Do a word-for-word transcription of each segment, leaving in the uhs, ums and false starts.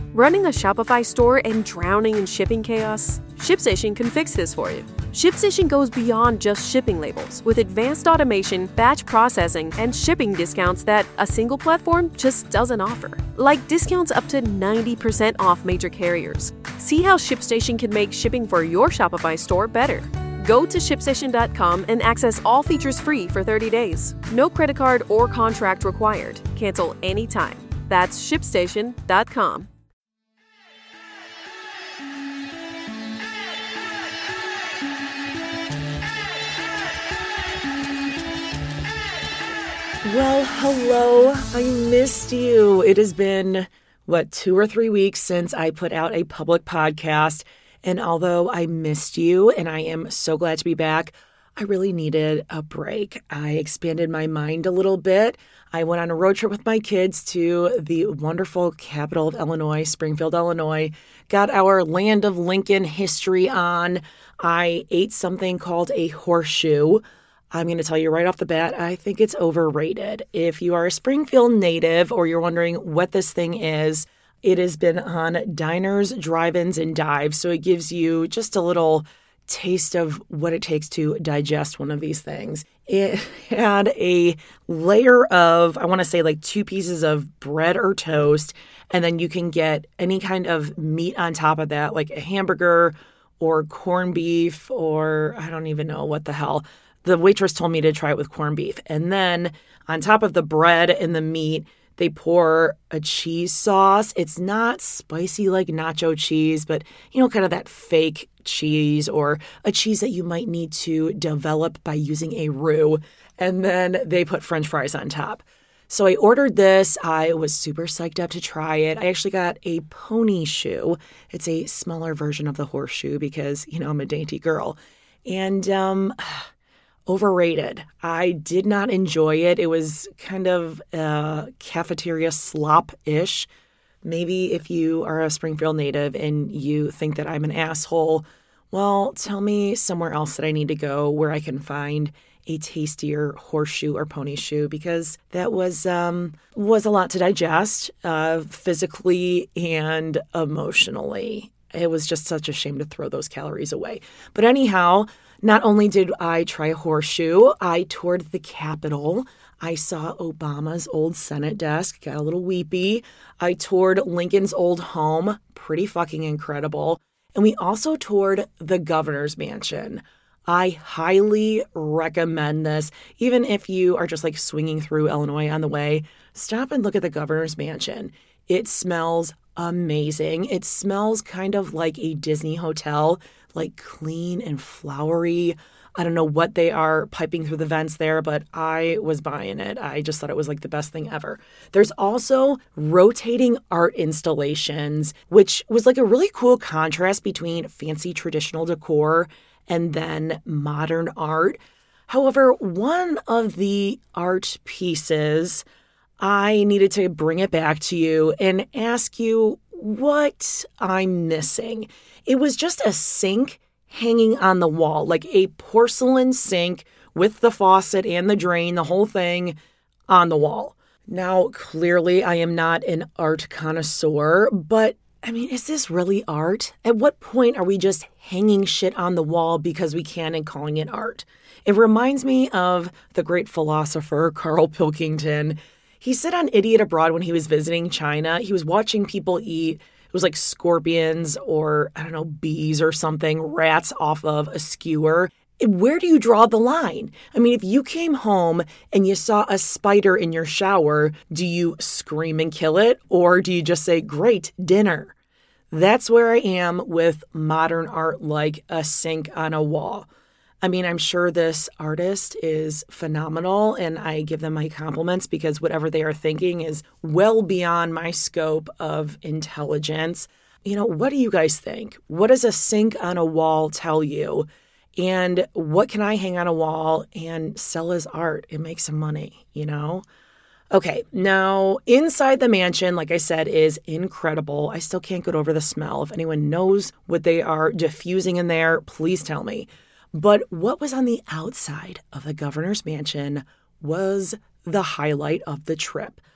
Running a Shopify store and drowning in shipping chaos? ShipStation can fix this for you. ShipStation goes beyond just shipping labels with advanced automation, batch processing, and shipping discounts that a single platform just doesn't offer. Like discounts up to ninety percent off major carriers. See how ShipStation can make shipping for your Shopify store better. Go to ship station dot com and access all features free for thirty days. No credit card or contract required. Cancel anytime. That's ship station dot com. Well, hello. I missed you. It has been, what, two or three weeks since I put out a public podcast. And although I missed you and I am so glad to be back, I really needed a break. I expanded my mind a little bit. I went on a road trip with my kids to the wonderful capital of Illinois, Springfield, Illinois. Got our Land of Lincoln history on. I ate something called a horseshoe. I'm going to tell you right off the bat, I think it's overrated. If you are a Springfield native or you're wondering what this thing is, it has been on diners, drive-ins, and dives. So it gives you just a little taste of what it takes to digest one of these things. It had a layer of, I want to say like two pieces of bread or toast, and then you can get any kind of meat on top of that, like a hamburger or corned beef or I don't even know what the hell. The waitress told me to try it with corned beef. And then on top of the bread and the meat, they pour a cheese sauce. It's not spicy like nacho cheese, but, you know, kind of that fake cheese or a cheese that you might need to develop by using a roux. And then they put French fries on top. So I ordered this. I was super psyched up to try it. I actually got a pony shoe. It's a smaller version of the horseshoe because, you know, I'm a dainty girl. And, um... overrated. I did not enjoy it. It was kind of uh, cafeteria slop-ish. Maybe if you are a Springfield native and you think that I'm an asshole, well, tell me somewhere else that I need to go where I can find a tastier horseshoe or pony shoe, because that was um, was a lot to digest uh, physically and emotionally. It was just such a shame to throw those calories away. But anyhow, not only did I try a horseshoe, I toured the Capitol. I saw Obama's old Senate desk, got a little weepy. I toured Lincoln's old home, pretty fucking incredible. And we also toured the governor's mansion. I highly recommend this. Even if you are just like swinging through Illinois on the way, stop and look at the governor's mansion. It smells amazing. It smells kind of like a Disney hotel, like clean and flowery. I don't know what they are piping through the vents there, but I was buying it. I just thought it was like the best thing ever. There's also rotating art installations, which was like a really cool contrast between fancy traditional decor and then modern art. However, one of the art pieces, I needed to bring it back to you and ask you what I'm missing. It was just a sink hanging on the wall, like a porcelain sink with the faucet and the drain, the whole thing on the wall. Now, clearly, I am not an art connoisseur, but I mean, is this really art? At what point are we just hanging shit on the wall because we can and calling it art? It reminds me of the great philosopher Carl Pilkington. He said on Idiot Abroad when he was visiting China, he was watching people eat, it was like scorpions or, I don't know, bees or something, rats off of a skewer. Where do you draw the line? I mean, if you came home and you saw a spider in your shower, do you scream and kill it? Or do you just say, great, dinner? That's where I am with modern art like a sink on a wall. I mean, I'm sure this artist is phenomenal and I give them my compliments because whatever they are thinking is well beyond my scope of intelligence. You know, what do you guys think? What does a sink on a wall tell you? And what can I hang on a wall and sell as art and make some money, you know? Okay, now inside the mansion, like I said, is incredible. I still can't get over the smell. If anyone knows what they are diffusing in there, please tell me. But what was on the outside of the governor's mansion was the highlight of the trip.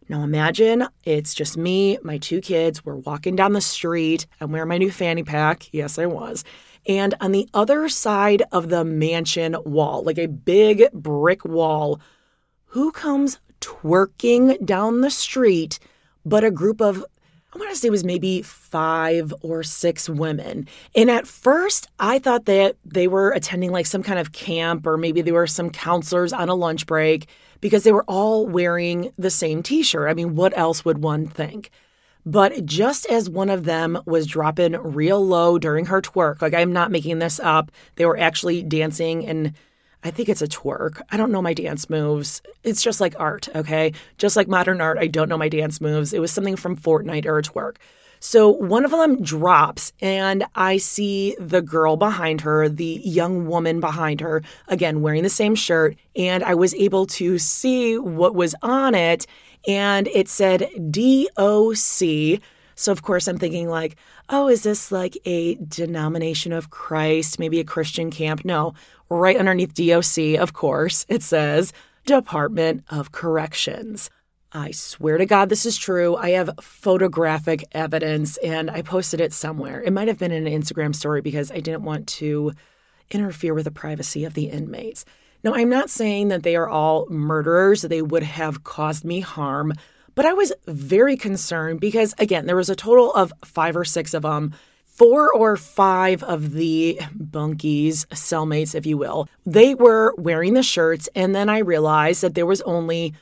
Now imagine it's just me, my two kids. We're walking down the street. I'm wearing my new fanny pack. Yes, I was. And on the other side of the mansion wall, like a big brick wall, who comes twerking down the street but a group of, I want to say it was maybe five or six women. And at first, I thought that they were attending like some kind of camp, or maybe they were some counselors on a lunch break, because they were all wearing the same t-shirt. I mean, what else would one think? But just as one of them was dropping real low during her twerk, like I'm not making this up, they were actually dancing, and I think it's a twerk. I don't know my dance moves. It's just like art, okay? Just like modern art, I don't know my dance moves. It was something from Fortnite or a twerk. So one of them drops, and I see the girl behind her, the young woman behind her, again, wearing the same shirt, and I was able to see what was on it, and it said D O C. So, of course, I'm thinking like, oh, is this like a denomination of Christ, maybe a Christian camp? No, right underneath D O C, of course, it says Department of Corrections. I swear to God this is true. I have photographic evidence, and I posted it somewhere. It might have been in an Instagram story because I didn't want to interfere with the privacy of the inmates. Now, I'm not saying that they are all murderers, that they would have caused me harm, but I was very concerned because, again, there was a total of five or six of them. Four or five of the bunkies, cellmates, if you will, they were wearing the shirts, and then I realized that there was only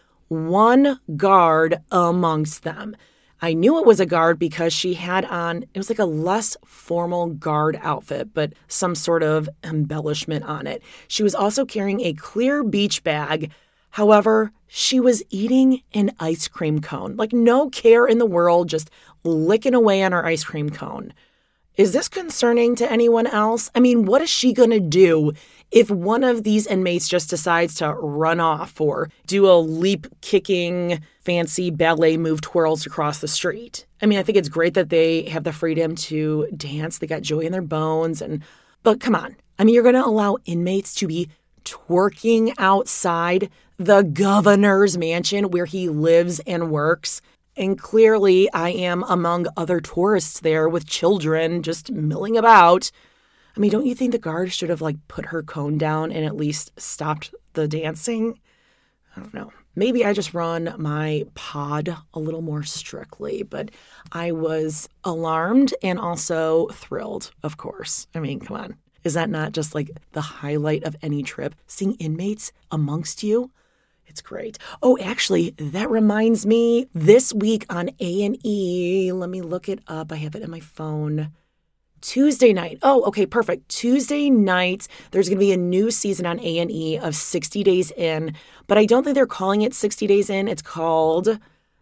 one guard amongst them. I knew it was a guard because she had on, it was like a less formal guard outfit, but some sort of embellishment on it. She was also carrying a clear beach bag. However, she was eating an ice cream cone. Like no care in the world, just licking away on her ice cream cone. Is this concerning to anyone else? I mean, what is she going to do if one of these inmates just decides to run off or do a leap-kicking, fancy ballet move twirls across the street? I mean, I think it's great that they have the freedom to dance. They got joy in their bones. and But come on. I mean, you're going to allow inmates to be twerking outside the governor's mansion where he lives and works? And clearly, I am among other tourists there with children just milling about. I mean, don't you think the guard should have, like, put her cone down and at least stopped the dancing? I don't know. Maybe I just run my pod a little more strictly, but I was alarmed and also thrilled, of course. I mean, come on. Is that not just, like, the highlight of any trip? Seeing inmates amongst you? It's great. Oh, actually, that reminds me, this week on A and E, let me look it up. I have it in my phone. Tuesday night. Oh, okay, perfect. Tuesday night, there's going to be a new season on A and E of sixty days in, but I don't think they're calling it sixty days in. It's called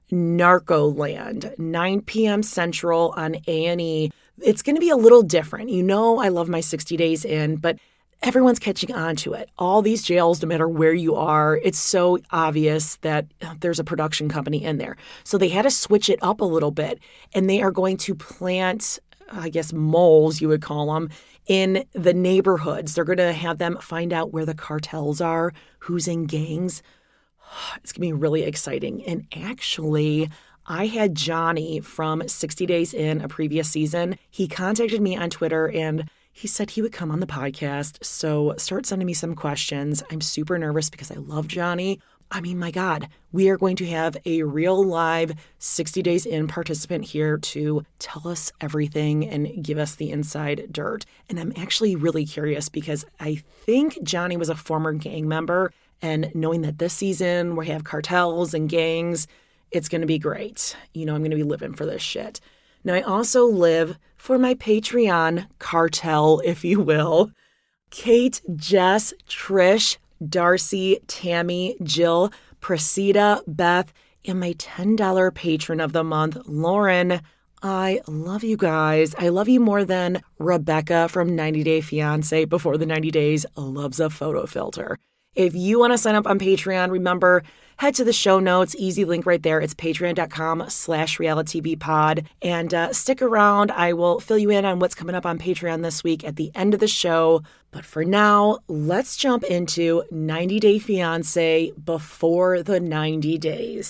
Narcoland, nine p.m. Central on A and E. It's going to be a little different. You know, I love my sixty days in, but everyone's catching on to it. All these jails, no matter where you are, it's so obvious that there's a production company in there. So they had to switch it up a little bit, and they are going to plant, I guess, moles, you would call them, in the neighborhoods. They're going to have them find out where the cartels are, who's in gangs. It's going to be really exciting. And actually, I had Johnny from sixty days in, a previous season. He contacted me on Twitter, and he said he would come on the podcast, so start sending me some questions. I'm super nervous because I love Johnny. I mean, my God, we are going to have a real live sixty days in participant here to tell us everything and give us the inside dirt. And I'm actually really curious because I think Johnny was a former gang member, and knowing that this season we have cartels and gangs, it's going to be great. You know, I'm going to be living for this shit. Now, I also live for my Patreon cartel, if you will. Kate, Jess, Trish, Darcy, Tammy, Jill, Priscilla, Beth, and my ten dollars patron of the month, Lauren. I love you guys. I love you more than Rebecca from ninety day fiancé before the ninety days loves a photo filter. If you want to sign up on Patreon, remember, head to the show notes. Easy link right there. It's patreon.com slash realitytvpod. And uh, stick around. I will fill you in on what's coming up on Patreon this week at the end of the show. But for now, let's jump into ninety day fiancé before the ninety days.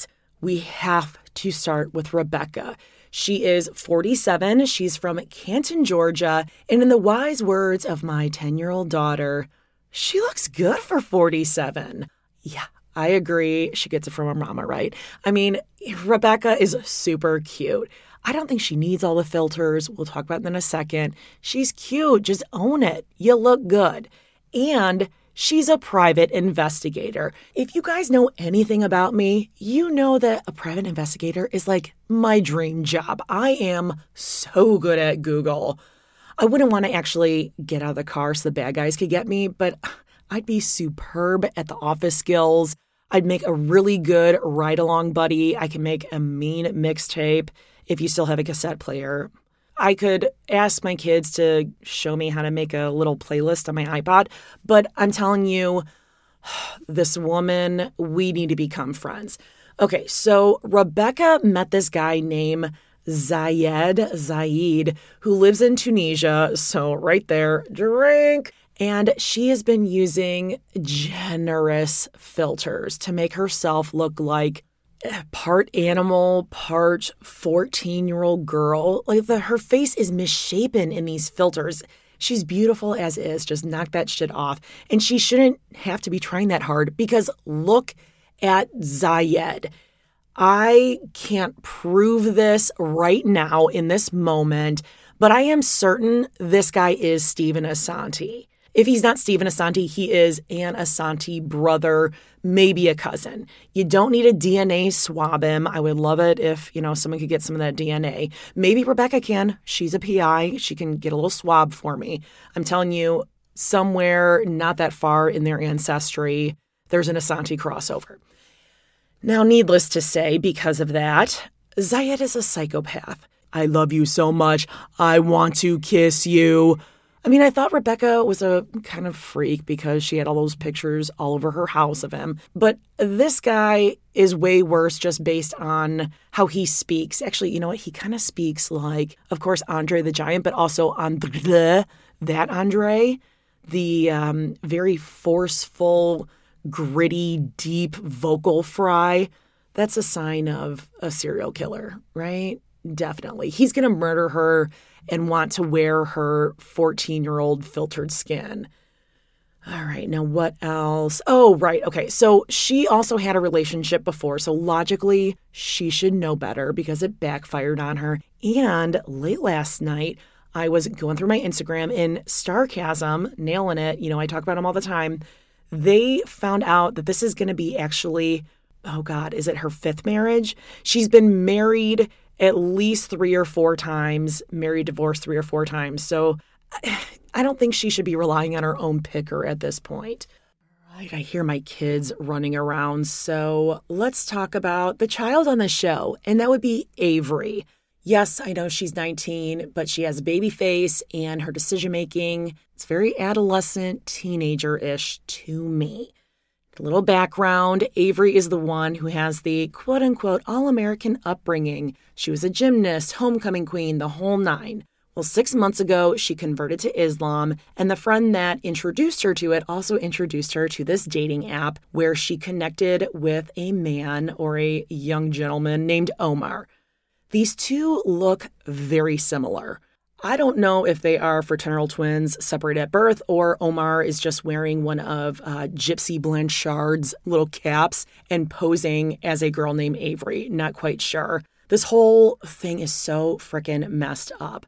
we have to start with Rebecca. She is forty-seven. She's from Canton, Georgia. And in the wise words of my ten-year-old daughter, she looks good for forty-seven. Yeah, I agree. She gets it from her mama, right? I mean, Rebecca is super cute. I don't think she needs all the filters. We'll talk about that in a second. She's cute. Just own it. You look good. And she's a private investigator. If you guys know anything about me, you know that a private investigator is like my dream job. I am so good at Google. I wouldn't want to actually get out of the car so the bad guys could get me, but I'd be superb at the office skills. I'd make a really good ride-along buddy. I can make a mean mixtape if you still have a cassette player. I could ask my kids to show me how to make a little playlist on my iPod, but I'm telling you, this woman, we need to become friends. Okay, so Rebecca met this guy named Zayed, Zayed, who lives in Tunisia, so right there, drink. And she has been using generous filters to make herself look like part animal, part fourteen-year-old girl. Like the, her face is misshapen in these filters. She's beautiful as is. Just knock that shit off. And she shouldn't have to be trying that hard because look at Zayed. I can't prove this right now in this moment, but I am certain this guy is Stephen Asante. If he's not Stephen Asante, he is an Asante brother, maybe a cousin. You don't need a D N A swab him. I would love it if, you know, someone could get some of that D N A. Maybe Rebecca can. She's a P I. She can get a little swab for me. I'm telling you, somewhere not that far in their ancestry, there's an Asante crossover. Now, needless to say, because of that, Zayed is a psychopath. I love you so much. I want to kiss you. I mean, I thought Rebecca was a kind of freak because she had all those pictures all over her house of him. But this guy is way worse just based on how he speaks. Actually, you know what? He kind of speaks like, of course, Andre the Giant, but also Andre, that Andre, the um, very forceful, gritty, deep vocal fry. That's a sign of a serial killer, right? Definitely. He's going to murder her and want to wear her fourteen-year-old filtered skin. All right, now what else? Oh, right, okay. So she also had a relationship before, so logically she should know better because it backfired on her. And late last night, I was going through my Instagram and Starcasm, nailing it, you know, I talk about them all the time. They found out that this is going to be actually, oh God, is it her fifth marriage? She's been married at least three or four times, married, divorced three or four times. So I don't think she should be relying on her own picker at this point. All right, I hear my kids running around. So let's talk about the child on the show, and that would be Avery. Yes, I know she's nineteen, but she has a baby face and her decision-making, it's very adolescent, teenager-ish to me. A little background, Avery is the one who has the quote-unquote all-American upbringing. She was a gymnast, homecoming queen, the whole nine. Well, six months ago, she converted to Islam, and the friend that introduced her to it also introduced her to this dating app where she connected with a man or a young gentleman named Omar. These two look very similar. I don't know if they are fraternal twins separated at birth or Omar is just wearing one of uh, Gypsy Blanchard's little caps and posing as a girl named Avery. Not quite sure. This whole thing is so freaking messed up.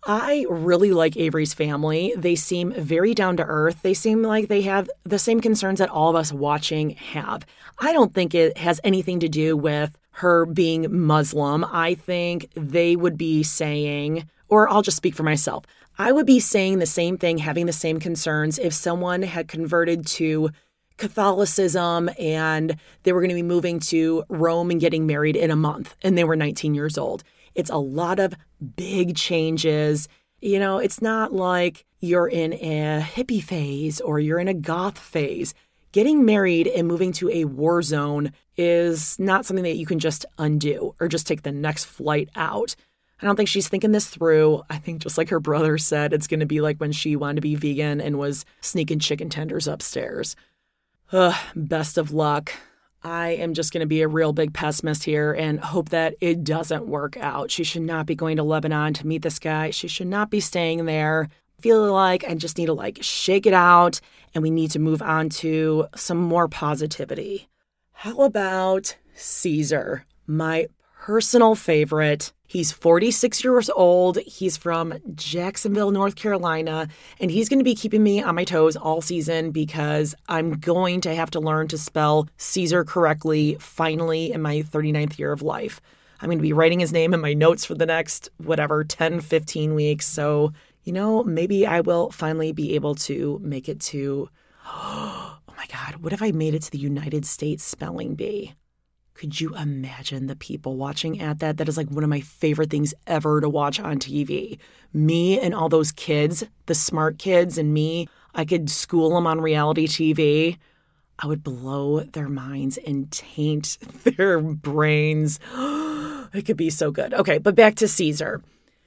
I really like Avery's family. They seem very down to earth. They seem like they have the same concerns that all of us watching have. I don't think it has anything to do with her being Muslim. I think they would be saying, or I'll just speak for myself, I would be saying the same thing, having the same concerns if someone had converted to Catholicism and they were going to be moving to Rome and getting married in a month and they were nineteen years old. It's a lot of big changes. You know, it's not like you're in a hippie phase or you're in a goth phase. Getting married and moving to a war zone is not something that you can just undo or just take the next flight out. I don't think she's thinking this through. I think just like her brother said, it's going to be like when she wanted to be vegan and was sneaking chicken tenders upstairs. Ugh, best of luck. I am just going to be a real big pessimist here and hope that it doesn't work out. She should not be going to Lebanon to meet this guy. She should not be staying there. I feel like I just need to like shake it out and we need to move on to some more positivity. How about Caesar, my personal favorite? He's forty-six years old. He's from Jacksonville, North Carolina, and he's going to be keeping me on my toes all season because I'm going to have to learn to spell Caesar correctly finally in my thirty-ninth year of life. I'm going to be writing his name in my notes for the next, whatever, ten, fifteen weeks. So, you know, maybe I will finally be able to make it to, oh my God, what if I made it to the United States Spelling Bee? Could you imagine the people watching at that? That is like one of my favorite things ever to watch on T V. Me and all those kids, the smart kids and me, I could school them on reality T V. I would blow their minds and taint their brains. It could be so good. Okay, but back to Caesar.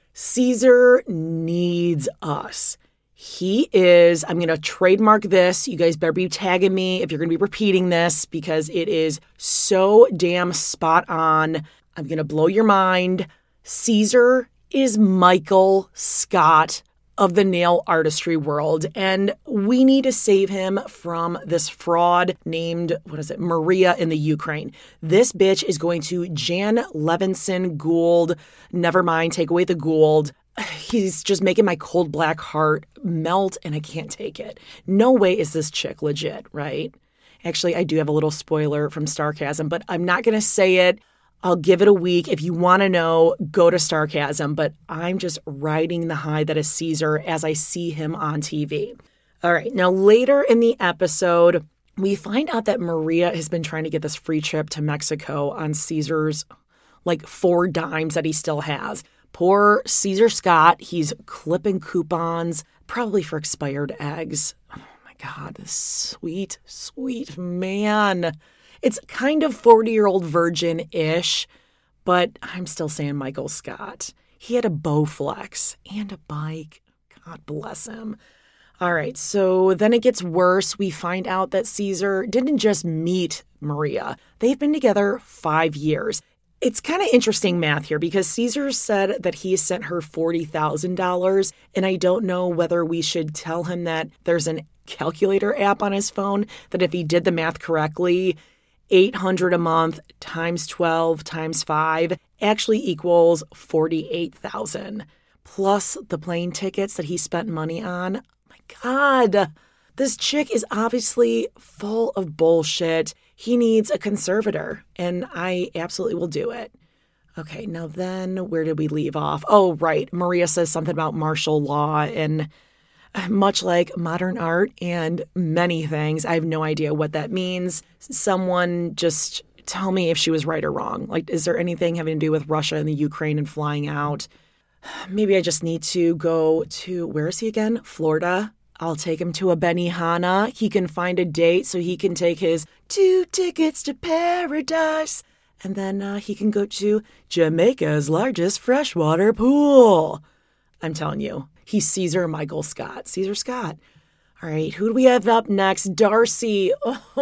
Caesar needs us. He is, I'm going to trademark this. You guys better be tagging me if you're going to be repeating this because it is so damn spot on. I'm going to blow your mind. Caesar is Michael Scott of the nail artistry world, and we need to save him from this fraud named, what is it, Maria in the Ukraine. This bitch is going to Jan Levinson Gould. Never mind, take away the Gould. He's just making my cold black heart melt, and I can't take it. No way is this chick legit, right? Actually, I do have a little spoiler from Starcasm, but I'm not going to say it. I'll give it a week. If you want to know, go to Starcasm, but I'm just riding the high that is Caesar as I see him on T V. All right, now later in the episode, we find out that Maria has been trying to get this free trip to Mexico on Caesar's like four dimes that he still has. Poor Caesar Scott, he's clipping coupons, probably for expired eggs. Oh my God, this sweet, sweet man. It's kind of forty-year-old virgin-ish, but I'm still saying Michael Scott. He had a Bowflex and a bike. God bless him. All right, so then it gets worse. We find out that Caesar didn't just meet Maria. They've been together five years. It's kind of interesting math here because Caesar said that he sent her forty thousand dollars, and I don't know whether we should tell him that there's an calculator app on his phone that if he did the math correctly, eight hundred dollars a month times twelve times five actually equals forty-eight thousand dollars, plus the plane tickets that he spent money on. Oh my God, this chick is obviously full of bullshit. He needs a conservator, and I absolutely will do it. Okay, now then, where did we leave off? Oh, right. Maria says something about martial law, and much like modern art and many things, I have no idea what that means. Someone just tell me if she was right or wrong. Like, is there anything having to do with Russia and the Ukraine and flying out? Maybe I just need to go to, where is he again? Florida. I'll take him to a Benihana. He can find a date so he can take his two tickets to paradise. And then uh, he can go to Jamaica's largest freshwater pool. I'm telling you, he's Caesar Michael Scott. Caesar Scott. All right, who do we have up next? Darcy.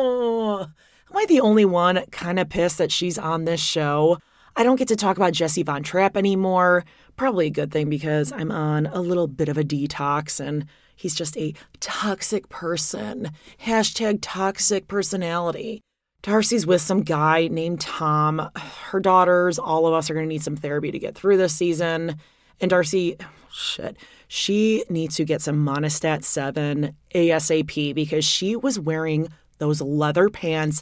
Oh, am I the only one kind of pissed that she's on this show? I don't get to talk about Jesse Von Trapp anymore. Probably a good thing because I'm on a little bit of a detox and he's just a toxic person. Hashtag toxic personality. Darcy's with some guy named Tom. Her daughters, all of us are going to need some therapy to get through this season. And Darcy, shit, she needs to get some Monistat seven ASAP because she was wearing those leather pants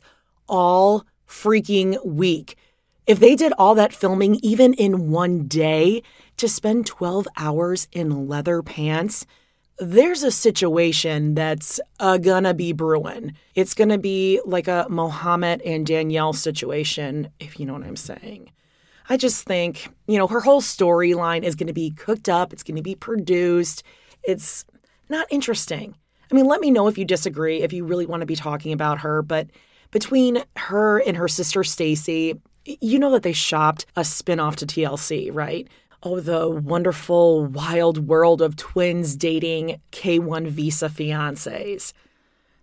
all freaking week. If they did all that filming even in one day to spend twelve hours in leather pants, there's a situation that's uh, gonna be brewing. It's gonna be like a Mohammed and Danielle situation, if you know what I'm saying. I just think, you know, her whole storyline is gonna be cooked up. It's gonna be produced. It's not interesting. I mean, let me know if you disagree, if you really want to be talking about her. But between her and her sister Stacey, you know that they shopped a spinoff to T L C, right? Oh, the wonderful, wild world of twins dating K one visa fiancés.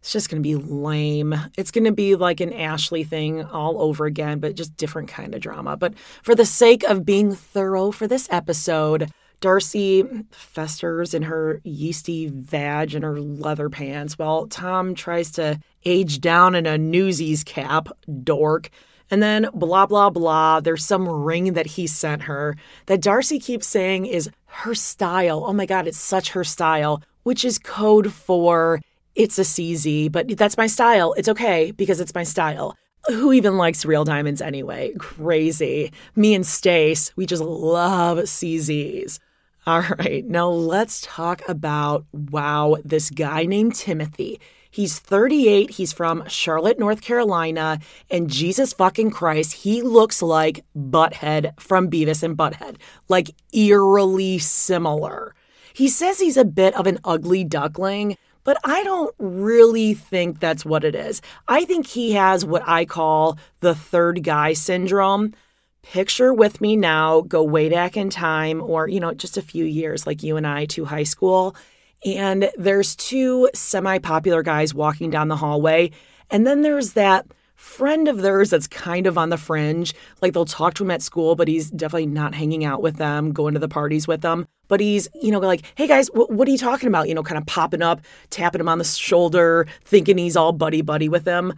It's just going to be lame. It's going to be like an Ashley thing all over again, but just different kind of drama. But for the sake of being thorough for this episode, Darcy festers in her yeasty vag and her leather pants while Tom tries to age down in a Newsies cap, dork. And then blah, blah, blah, there's some ring that he sent her that Darcy keeps saying is her style. Oh my God, it's such her style, which is code for it's a C Z, but that's my style. It's okay because it's my style. Who even likes real diamonds anyway? Crazy. Me and Stace, we just love C Zs. All right, now let's talk about, wow, this guy named Timothy. He's thirty-eight. He's from Charlotte, North Carolina. And Jesus fucking Christ, he looks like Butthead from Beavis and Butthead. Like eerily similar. He says he's a bit of an ugly duckling, but I don't really think that's what it is. I think he has what I call the third guy syndrome. Picture with me now, go way back in time or, you know, just a few years like you and I to high school. And there's two semi-popular guys walking down the hallway. And then there's that friend of theirs that's kind of on the fringe. Like they'll talk to him at school, but he's definitely not hanging out with them, going to the parties with them. But he's, you know, like, hey guys, w- what are you talking about? You know, kind of popping up, tapping him on the shoulder, thinking he's all buddy-buddy with them.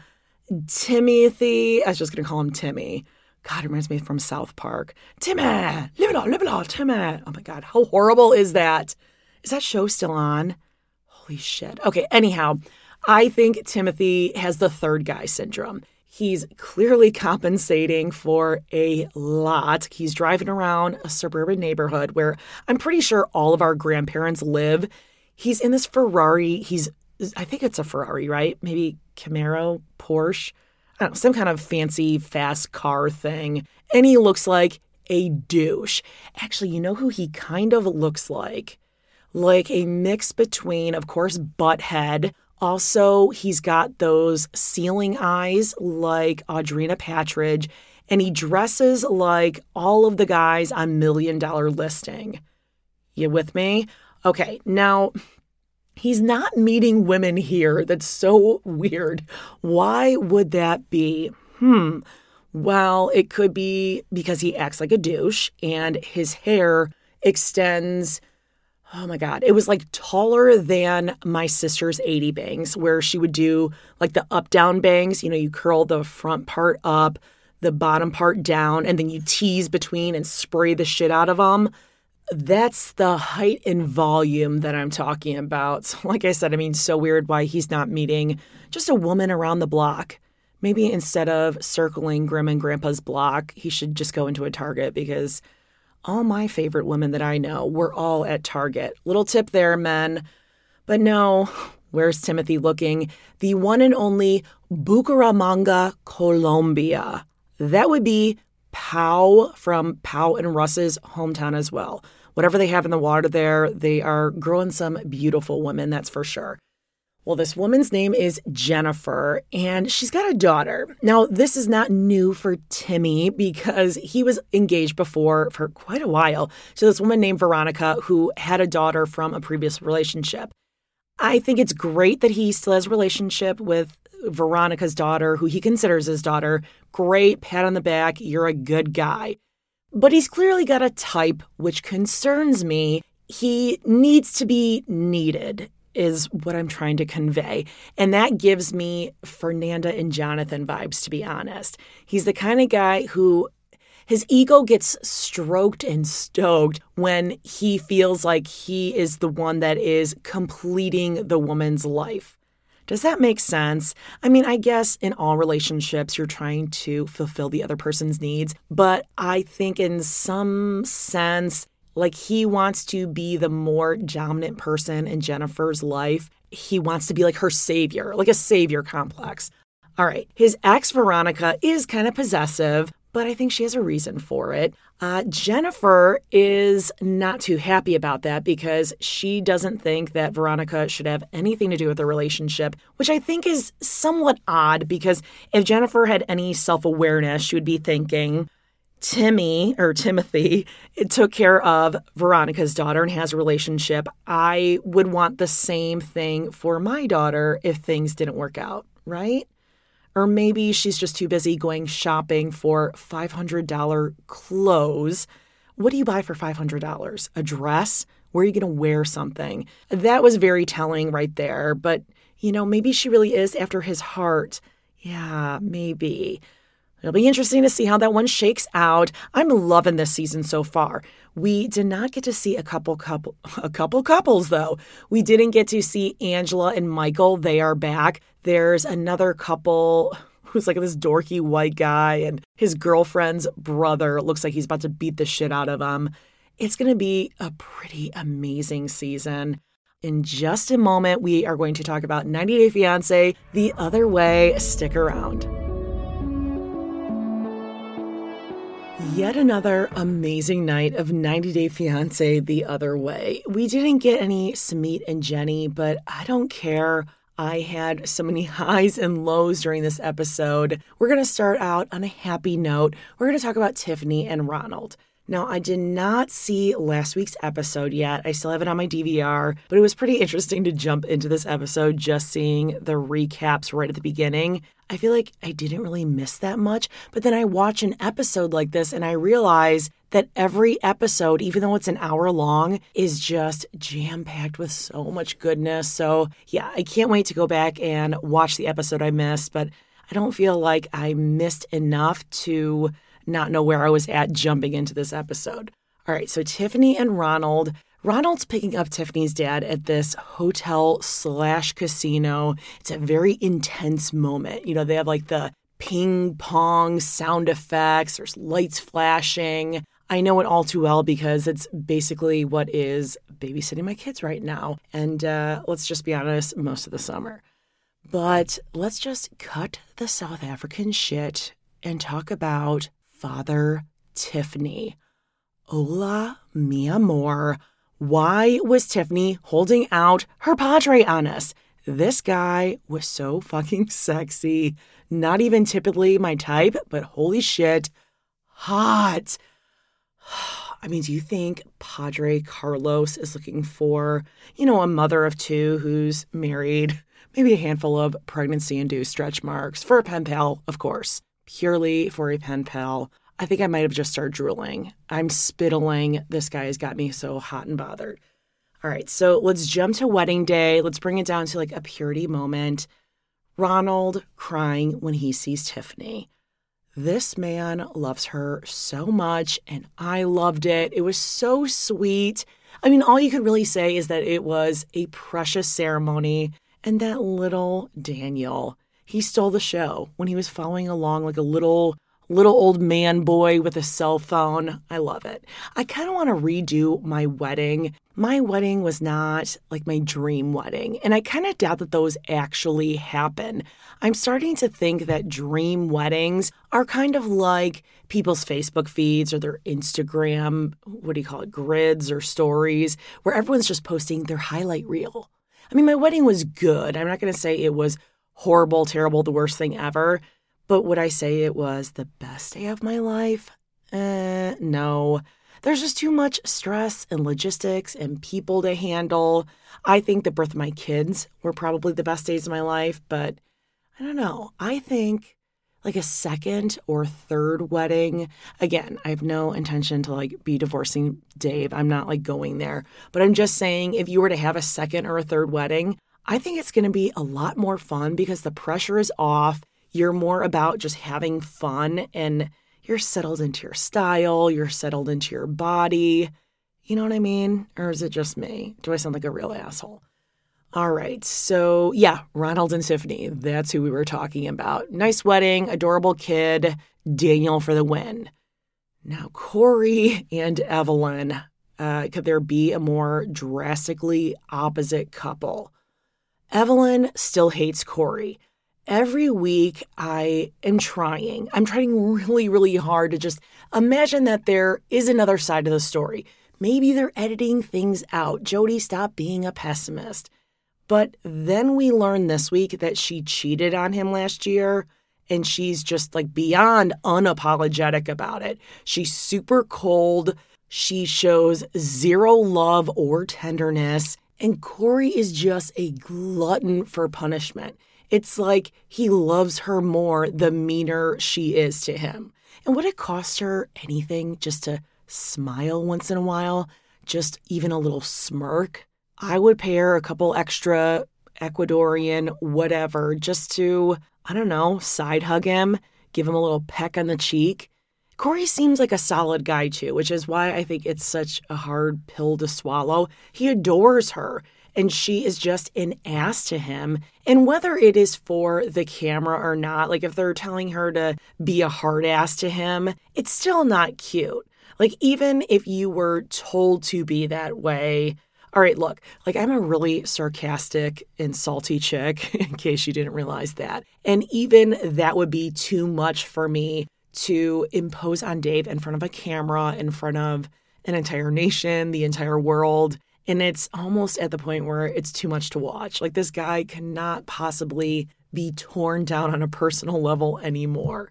Timothy, I was just going to call him Timmy. God, it reminds me from South Park. Timmy, live it all, live it all, Timmy. Oh my God, how horrible is that? Is that show still on? Holy shit. Okay, anyhow, I think Timothy has the third guy syndrome. He's clearly compensating for a lot. He's driving around a suburban neighborhood where I'm pretty sure all of our grandparents live. He's in this Ferrari. He's, I think it's a Ferrari, right? Maybe Camaro, Porsche. I don't know, some kind of fancy, fast car thing. And he looks like a douche. Actually, you know who he kind of looks like? Like a mix between, of course, Butthead. Also, he's got those ceiling eyes like Audrina Patridge. And he dresses like all of the guys on Million Dollar Listing. You with me? Okay, now he's not meeting women here. That's so weird. Why would that be? Hmm. Well, it could be because he acts like a douche and his hair extends. Oh my God. It was like taller than my sister's eighty bangs, where she would do like the up down bangs. You know, you curl the front part up, the bottom part down, and then you tease between and spray the shit out of them. That's the height and volume that I'm talking about. So like I said, I mean, so weird why he's not meeting just a woman around the block. Maybe instead of circling Grim and Grandpa's block, he should just go into a Target because all my favorite women that I know were all at Target. Little tip there, men. But no, where's Timothy looking? The one and only Bucaramanga, Colombia. That would be Pau from Pau and Russ's hometown as well. Whatever they have in the water there, they are growing some beautiful women, that's for sure. Well, this woman's name is Jennifer, and she's got a daughter. Now, this is not new for Timmy because he was engaged before for quite a while to this woman named Veronica who had a daughter from a previous relationship. I think it's great that he still has a relationship with Veronica's daughter, who he considers his daughter. Great, pat on the back, you're a good guy. But he's clearly got a type which concerns me. He needs to be needed, is what I'm trying to convey. And that gives me Fernanda and Jonathan vibes, to be honest. He's the kind of guy who his ego gets stroked and stoked when he feels like he is the one that is completing the woman's life. Does that make sense? I mean, I guess in all relationships, you're trying to fulfill the other person's needs. But I think in some sense, like he wants to be the more dominant person in Jennifer's life. He wants to be like her savior, like a savior complex. All right. His ex, Veronica, is kind of possessive, but I think she has a reason for it. Uh, Jennifer is not too happy about that because she doesn't think that Veronica should have anything to do with the relationship, which I think is somewhat odd because if Jennifer had any self-awareness, she would be thinking, Timmy, or Timothy, it took care of Veronica's daughter and has a relationship. I would want the same thing for my daughter if things didn't work out, right? Or maybe she's just too busy going shopping for five hundred dollars clothes. What do you buy for five hundred dollars? A dress? Where are you going to wear something? That was very telling right there. But, you know, maybe she really is after his heart. Yeah, maybe. It'll be interesting to see how that one shakes out. I'm loving this season so far. We did not get to see a couple couple a couple couples though. We didn't get to see Angela and Michael. They are back. There's another couple who's like this dorky white guy, and his girlfriend's brother looks like he's about to beat the shit out of him. It's going to be a pretty amazing season. In just a moment, we are going to talk about ninety Day Fiancé The Other Way. Stick around. Yet another amazing night of ninety Day Fiancé The Other Way. We didn't get any Samit and Jenny, but I don't care. I had so many highs and lows during this episode. We're going to start out on a happy note. We're going to talk about Tiffany and Ronald. Now, I did not see last week's episode yet. I still have it on my D V R, but it was pretty interesting to jump into this episode just seeing the recaps right at the beginning. I feel like I didn't really miss that much, but then I watch an episode like this and I realize that every episode, even though it's an hour long, is just jam-packed with so much goodness. So yeah, I can't wait to go back and watch the episode I missed, but I don't feel like I missed enough to not know where I was at jumping into this episode. All right, so Tiffany and Ronald. Ronald's picking up Tiffany's dad at this hotel slash casino. It's a very intense moment. You know, they have like the ping pong sound effects. There's lights flashing. I know it all too well because it's basically what is babysitting my kids right now. And uh, let's just be honest, most of the summer. But let's just cut the South African shit and talk about Father Tiffany. Hola, mi amor. Why was Tiffany holding out her padre on us? This guy was so fucking sexy. Not even typically my type, but holy shit, hot. I mean, do you think Padre Carlos is looking for, you know, a mother of two who's married, maybe a handful of pregnancy-induced stretch marks for a pen pal, of course, purely for a pen pal? I think I might have just started drooling. I'm spittling. This guy has got me so hot and bothered. All right, so let's jump to wedding day. Let's bring it down to like a purity moment. Ronald crying when he sees Tiffany. This man loves her so much, and I loved it. It was so sweet. I mean, all you could really say is that it was a precious ceremony, and that little Daniel, he stole the show when he was following along like a little little old man boy with a cell phone. I love it. I kind of want to redo my wedding. My wedding was not like my dream wedding, and I kind of doubt that those actually happen. I'm starting to think that dream weddings are kind of like people's Facebook feeds or their Instagram, what do you call it, grids or stories, where everyone's just posting their highlight reel. I mean, my wedding was good. I'm not going to say it was horrible, terrible, the worst thing ever. But would I say it was the best day of my life? Uh, no. There's just too much stress and logistics and people to handle. I think the birth of my kids were probably the best days of my life, but I don't know. I think like a second or third wedding, again, I have no intention to like be divorcing Dave. I'm not like going there. But I'm just saying if you were to have a second or a third wedding, I think it's going to be a lot more fun because the pressure is off. You're more about just having fun and you're settled into your style. You're settled into your body. You know what I mean? Or is it just me? Do I sound like a real asshole? All right. So yeah, Ronald and Tiffany, that's who we were talking about. Nice wedding, adorable kid, Daniel for the win. Now, Corey and Evelyn, uh, could there be a more drastically opposite couple? Evelyn still hates Corey. Every week I am trying. I'm trying really, really hard to just imagine that there is another side of the story. Maybe they're editing things out. Jody, stop being a pessimist. But then we learned this week that she cheated on him last year, And she's just like beyond unapologetic about it. She's super cold. She shows zero love or tenderness. And Corey is just a glutton for punishment. It's like he loves her more the meaner she is to him. And would it cost her anything just to smile once in a while? Just even a little smirk? I would pay her a couple extra Ecuadorian whatever just to, I don't know, side hug him, give him a little peck on the cheek. Corey seems like a solid guy too, which is why I think it's such a hard pill to swallow. He adores her, and she is just an ass to him. And whether it is for the camera or not, like if they're telling her to be a hard ass to him, it's still not cute. Like even if you were told to be that way, all right, look, like I'm a really sarcastic and salty chick, in case you didn't realize that. And even that would be too much for me to impose on Dave in front of a camera, in front of an entire nation, the entire world. And it's almost at the point where it's too much to watch. Like this guy cannot possibly be torn down on a personal level anymore.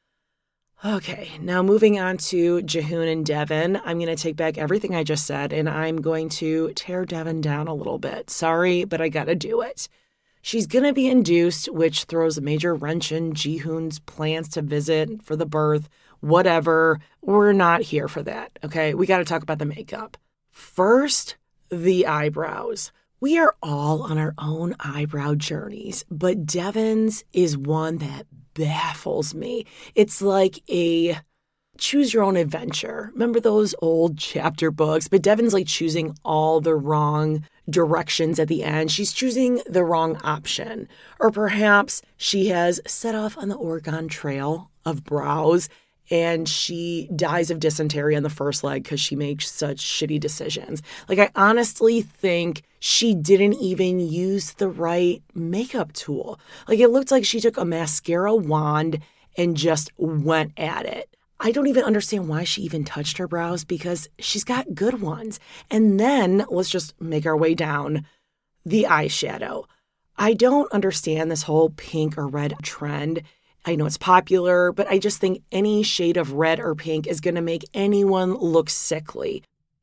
Okay, now moving on to Jihoon and Devin. I'm going to take back everything I just said, and I'm going to tear Devin down a little bit. Sorry, but I got to do it. She's going to be induced, which throws a major wrench in Jihoon's plans to visit for the birth, whatever. We're not here for that, okay? We got to talk about the makeup. First, the eyebrows. We are all on our own eyebrow journeys, but Devin's is one that baffles me. It's like a choose your own adventure. Remember those old chapter books? But Devin's like choosing all the wrong directions at the end. She's choosing the wrong option. Or perhaps she has set off on the Oregon Trail of brows and she dies of dysentery on the first leg because she makes such shitty decisions. Like, I honestly think she didn't even use the right makeup tool. Like, it looked like she took a mascara wand and just went at it. I don't even understand why she even touched her brows because she's got good ones. And then let's just make our way down the eyeshadow. I don't understand this whole pink or red trend. I know it's popular, but I just think any shade of red or pink is going to make anyone look sickly.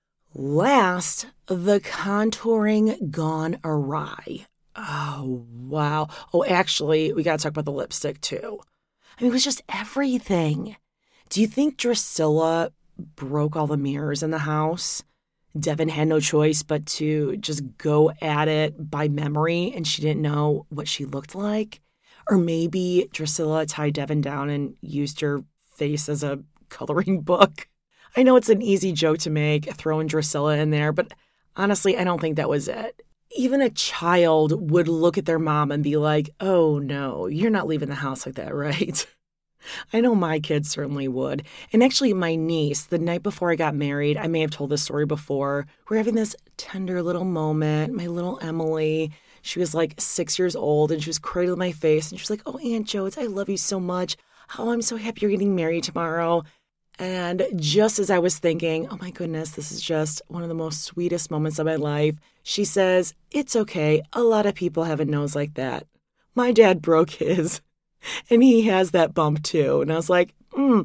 Last, the contouring gone awry. Oh, wow. Oh, actually, we got to talk about the lipstick too. I mean, it was just everything. Do you think Drusilla broke all the mirrors in the house? Devin had no choice but to just go at it by memory, and she didn't know what she looked like. Or maybe Drusilla tied Devin down and used her face as a coloring book. I know it's an easy joke to make, throwing Drusilla in there, but honestly, I don't think that was it. Even a child would look at their mom and be like, oh no, you're not leaving the house like that, right? I know my kids certainly would. And actually, my niece, the night before I got married, I may have told this story before, we're having this tender little moment, my little Emily. She was like six years old and she was cradling my face and she was like, oh, Aunt Jodes, I love you so much. Oh, I'm so happy you're getting married tomorrow. And just as I was thinking, oh my goodness, this is just one of the most sweetest moments of my life, she says, it's okay. A lot of people have a nose like that. My dad broke his and he has that bump too. And I was like, hmm,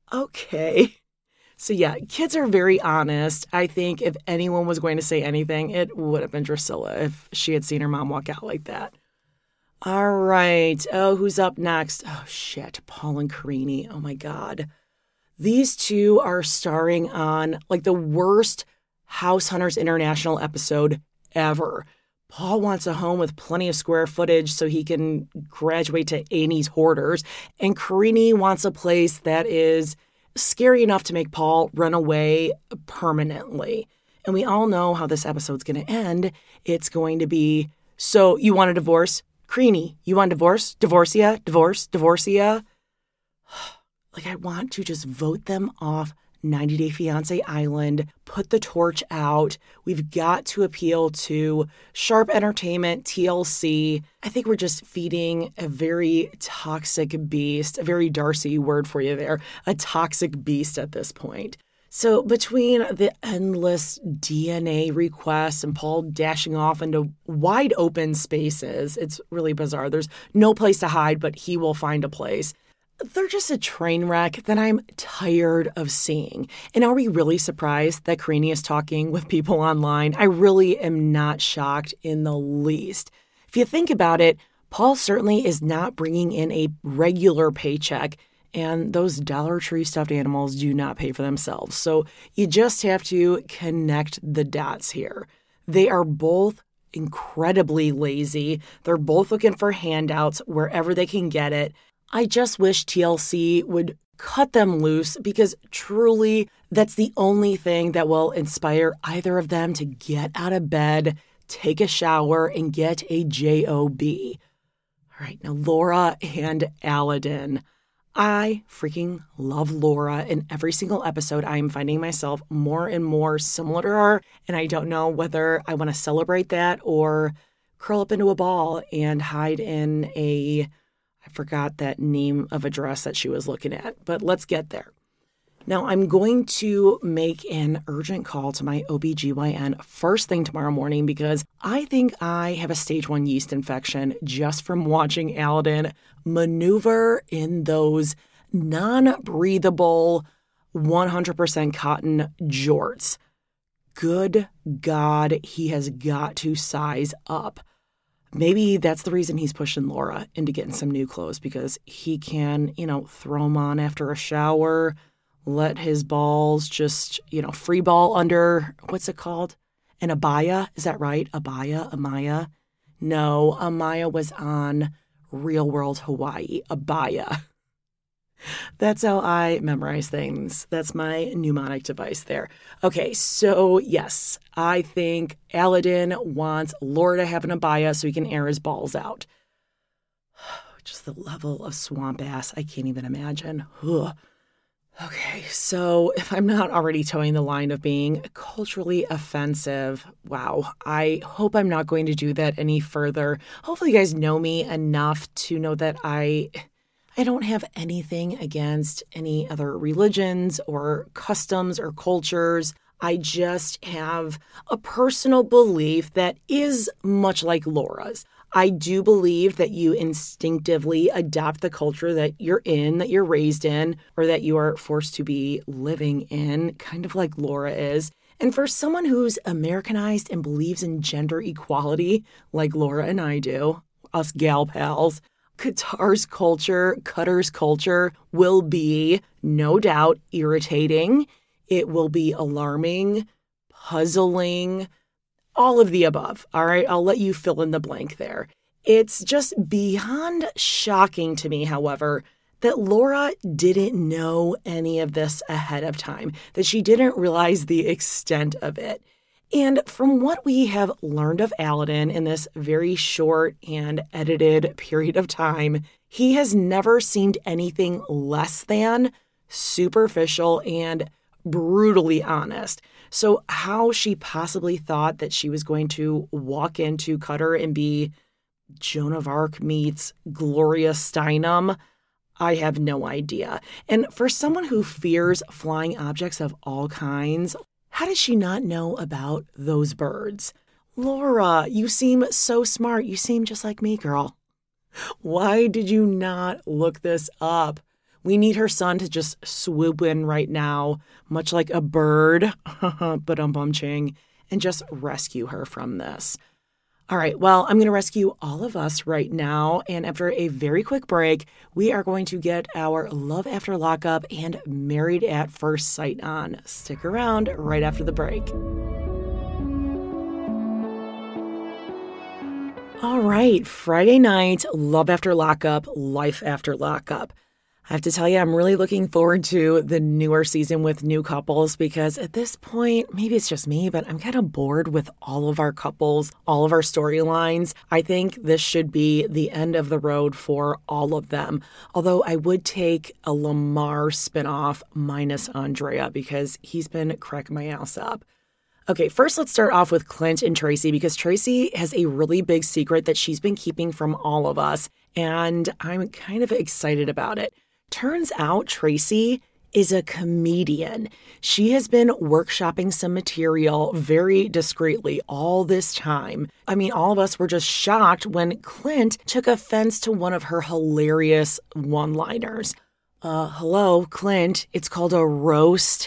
okay. So yeah, kids are very honest. I think if anyone was going to say anything, it would have been Drusilla if she had seen her mom walk out like that. All right. Oh, who's up next? Oh, shit. Paul and Karini. Oh, my God. These two are starring on like the worst House Hunters International episode ever. Paul wants a home with plenty of square footage so he can graduate to Annie's Hoarders. And Karini wants a place that is scary enough to make Paul run away permanently. And we all know how this episode's going to end. It's going to be, so you want a divorce? Karini, you want a divorce? Divorcia? Divorce? Divorcia? Like, I want to just vote them off ninety Day Fiancé Island, put the torch out. We've got to appeal to Sharp Entertainment, T L C. I think we're just feeding a very toxic beast, a very Darcy word for you there, a toxic beast at this point. So between the endless D N A requests and Paul dashing off into wide open spaces, it's really bizarre. There's no place to hide, but he will find a place. They're just a train wreck that I'm tired of seeing. And are we really surprised that Cariny is talking with people online? I really am not shocked in the least. If you think about it, Paul certainly is not bringing in a regular paycheck, and those Dollar Tree stuffed animals do not pay for themselves. So you just have to connect the dots here. They are both incredibly lazy. They're both looking for handouts wherever they can get it. I just wish T L C would cut them loose, because truly that's the only thing that will inspire either of them to get out of bed, take a shower, and get a job. All right, now Laura and Aladdin. I freaking love Laura. In every single episode, I am finding myself more and more similar to her, and I don't know whether I want to celebrate that or curl up into a ball and hide in a, I forgot that name of a dress that she was looking at, but let's get there. Now, I'm going to make an urgent call to my O B G Y N first thing tomorrow morning, because I think I have a stage one yeast infection just from watching Aladdin maneuver in those non-breathable one hundred percent cotton jorts. Good God, he has got to size up. Maybe that's the reason he's pushing Laura into getting some new clothes, because he can, you know, throw them on after a shower, let his balls just, you know, free ball under, what's it called? An abaya? Is that right? Abaya? Amaya? No, Amaya was on Real World Hawaii. Abaya. That's how I memorize things. That's my mnemonic device there. Okay, so yes, I think Aladdin wants Laura to have an abaya so he can air his balls out. Just the level of swamp ass I can't even imagine. Ugh. Okay, so if I'm not already towing the line of being culturally offensive, wow, I hope I'm not going to do that any further. Hopefully you guys know me enough to know that I I don't have anything against any other religions or customs or cultures. I just have a personal belief that is much like Laura's. I do believe that you instinctively adopt the culture that you're in, that you're raised in, or that you are forced to be living in, kind of like Laura is. And for someone who's Americanized and believes in gender equality, like Laura and I do, us gal pals, Qatar's culture, Qatar's culture will be, no doubt, irritating. It will be alarming, puzzling, all of the above. All right, I'll let you fill in the blank there. It's just beyond shocking to me, however, that Laura didn't know any of this ahead of time, that she didn't realize the extent of it. And from what we have learned of Aladdin in this very short and edited period of time, he has never seemed anything less than superficial and brutally honest. So how she possibly thought that she was going to walk into Qatar and be Joan of Arc meets Gloria Steinem, I have no idea. And for someone who fears flying objects of all kinds, how does she not know about those birds? Laura, you seem so smart. You seem just like me, girl. Why did you not look this up? We need her son to just swoop in right now, much like a bird, but um bum ching, and just rescue her from this. All right, well, I'm going to rescue all of us right now, and after a very quick break, we are going to get our Love After Lockup and Married at First Sight on. Stick around right after the break. All right, Friday night, Love After Lockup, Life After Lockup. I have to tell you, I'm really looking forward to the newer season with new couples, because at this point, maybe it's just me, but I'm kind of bored with all of our couples, all of our storylines. I think this should be the end of the road for all of them. Although I would take a Lamar spinoff minus Andrea, because he's been cracking my ass up. Okay, first let's start off with Clint and Tracy, because Tracy has a really big secret that she's been keeping from all of us, and I'm kind of excited about it. Turns out Tracy is a comedian. She has been workshopping some material very discreetly all this time. I mean, all of us were just shocked when Clint took offense to one of her hilarious one-liners. Uh, hello, Clint, it's called a roast.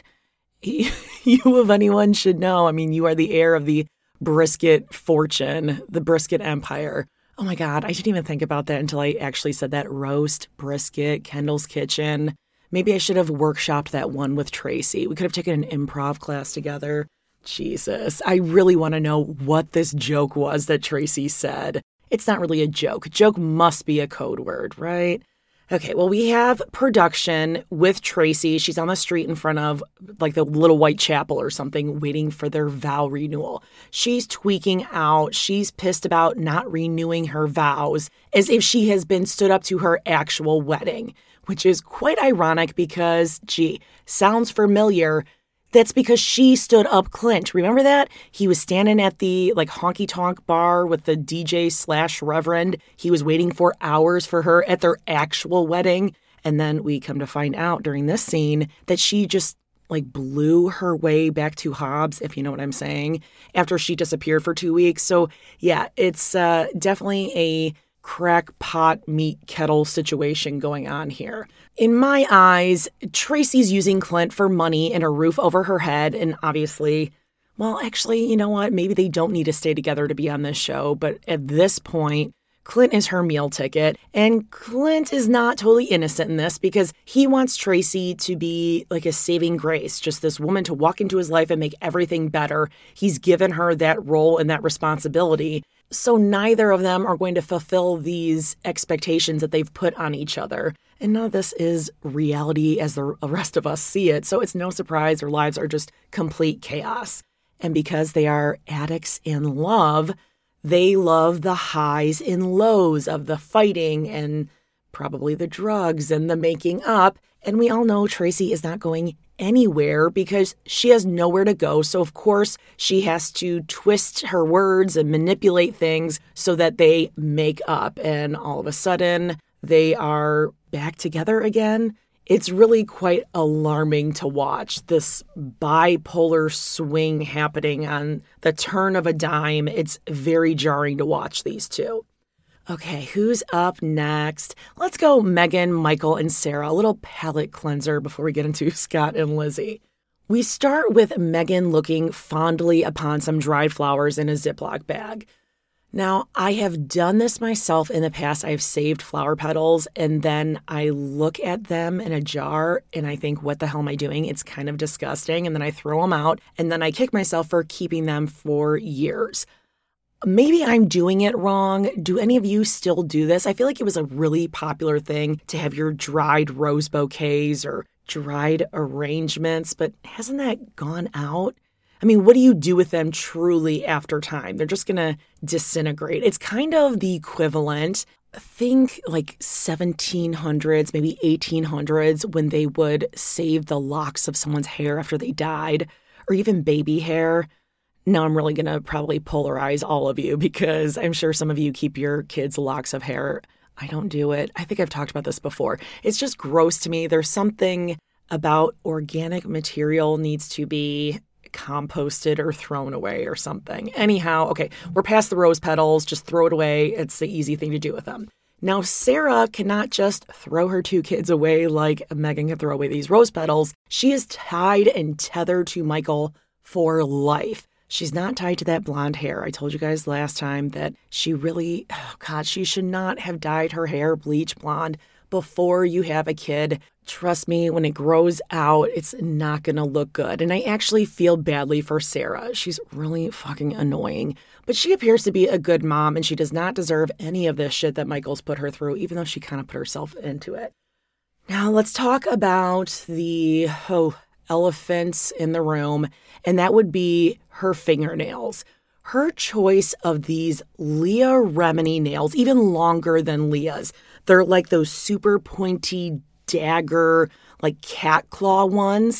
You, of anyone, should know. I mean, you are the heir of the brisket fortune, the brisket empire. Oh my God, I didn't even think about that until I actually said that. Roast, brisket, Kendall's Kitchen. Maybe I should have workshopped that one with Tracy. We could have taken an improv class together. Jesus, I really want to know what this joke was that Tracy said. It's not really a joke. Joke must be a code word, right? Okay, well, we have production with Tracy. She's on the street in front of like the little white chapel or something, waiting for their vow renewal. She's tweaking out. She's pissed about not renewing her vows as if she has been stood up to her actual wedding, which is quite ironic because, gee, sounds familiar. That's because she stood up Clint. Remember that? He was standing at the like honky-tonk bar with the D J slash reverend. He was waiting for hours for her at their actual wedding. And then we come to find out during this scene that she just like blew her way back to Hobbs, if you know what I'm saying, after she disappeared for two weeks. So yeah, it's uh, definitely a crackpot meat kettle situation going on here. In my eyes, Tracy's using Clint for money and a roof over her head, and obviously, well, actually, you know what? Maybe they don't need to stay together to be on this show, but at this point, Clint is her meal ticket, and Clint is not totally innocent in this because he wants Tracy to be like a saving grace, just this woman to walk into his life and make everything better. He's given her that role and that responsibility. So neither of them are going to fulfill these expectations that they've put on each other. And none of this is reality as the rest of us see it. So it's no surprise their lives are just complete chaos. And because they are addicts in love, they love the highs and lows of the fighting and probably the drugs and the making up. And we all know Tracy is not going anywhere because she has nowhere to go. So, of course, she has to twist her words and manipulate things so that they make up. And all of a sudden, they are back together again. It's really quite alarming to watch this bipolar swing happening on the turn of a dime. It's very jarring to watch these two. Okay, who's up next? Let's go Megan, Michael, and Sarah. A little palate cleanser before we get into Scott and Lizzie. We start with Megan looking fondly upon some dried flowers in a Ziploc bag. Now, I have done this myself in the past. I've saved flower petals, and then I look at them in a jar, and I think, what the hell am I doing? It's kind of disgusting, and then I throw them out, and then I kick myself for keeping them for years. Maybe I'm doing it wrong. Do any of you still do this? I feel like it was a really popular thing to have your dried rose bouquets or dried arrangements, but hasn't that gone out? I mean, what do you do with them truly after time? They're just going to disintegrate. It's kind of the equivalent. Think like seventeen hundreds, maybe eighteen hundreds, when they would save the locks of someone's hair after they died, or even baby hair. Now I'm really going to probably polarize all of you because I'm sure some of you keep your kids' locks of hair. I don't do it. I think I've talked about this before. It's just gross to me. There's something about organic material needs to be composted or thrown away or something. Anyhow, okay, we're past the rose petals. Just throw it away. It's the easy thing to do with them. Now, Sarah cannot just throw her two kids away like Megan can throw away these rose petals. She is tied and tethered to Michael for life. She's not tied to that blonde hair. I told you guys last time that she really, oh God, she should not have dyed her hair bleach blonde before you have a kid. Trust me, when it grows out, it's not going to look good. And I actually feel badly for Sarah. She's really fucking annoying. But she appears to be a good mom, and she does not deserve any of this shit that Michael's put her through, even though she kind of put herself into it. Now, let's talk about the oh, elephants in the room, and that would be her fingernails. Her choice of these Leah Remini nails, even longer than Leah's. They're like those super pointy dagger, like cat claw ones.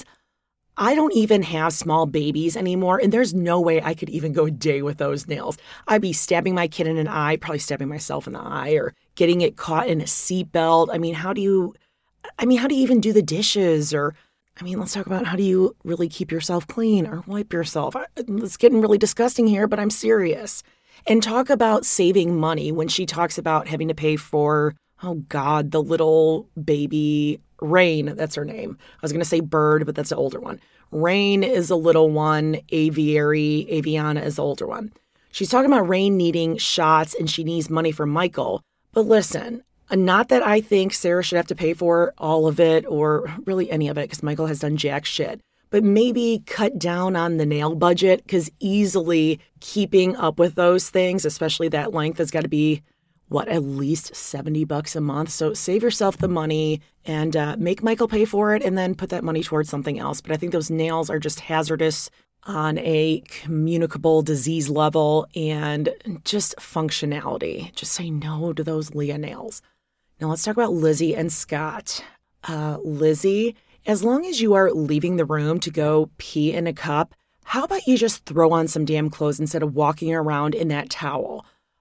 I don't even have small babies anymore, and there's no way I could even go a day with those nails. I'd be stabbing my kid in an eye, probably stabbing myself in the eye, or getting it caught in a seatbelt. I mean, how do you, I mean, how do you even do the dishes or I mean, let's talk about how do you really keep yourself clean or wipe yourself. It's getting really disgusting here, but I'm serious. And talk about saving money when she talks about having to pay for, oh God, the little baby Rain. That's her name. I was going to say Bird, but that's the older one. Rain is a little one. Aviary, Aviana is the older one. She's talking about Rain needing shots and she needs money for Michael. But listen, not that I think Sarah should have to pay for all of it or really any of it because Michael has done jack shit. But maybe cut down on the nail budget because easily keeping up with those things, especially that length, has got to be, what, at least seventy bucks a month. So save yourself the money and uh, make Michael pay for it and then put that money towards something else. But I think those nails are just hazardous on a communicable disease level and just functionality. Just say no to those Leah nails. Now let's talk about Lizzie and Scott. Uh, Lizzie, as long as you are leaving the room to go pee in a cup, how about you just throw on some damn clothes instead of walking around in that towel?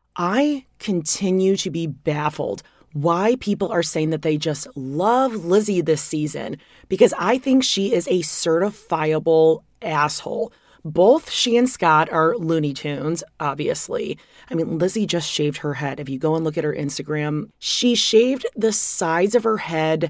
I continue to be baffled why people are saying that they just love Lizzie this season because I think she is a certifiable asshole. Both she and Scott are Looney Tunes, obviously. I mean, Lizzie just shaved her head. If you go and look at her Instagram, she shaved the sides of her head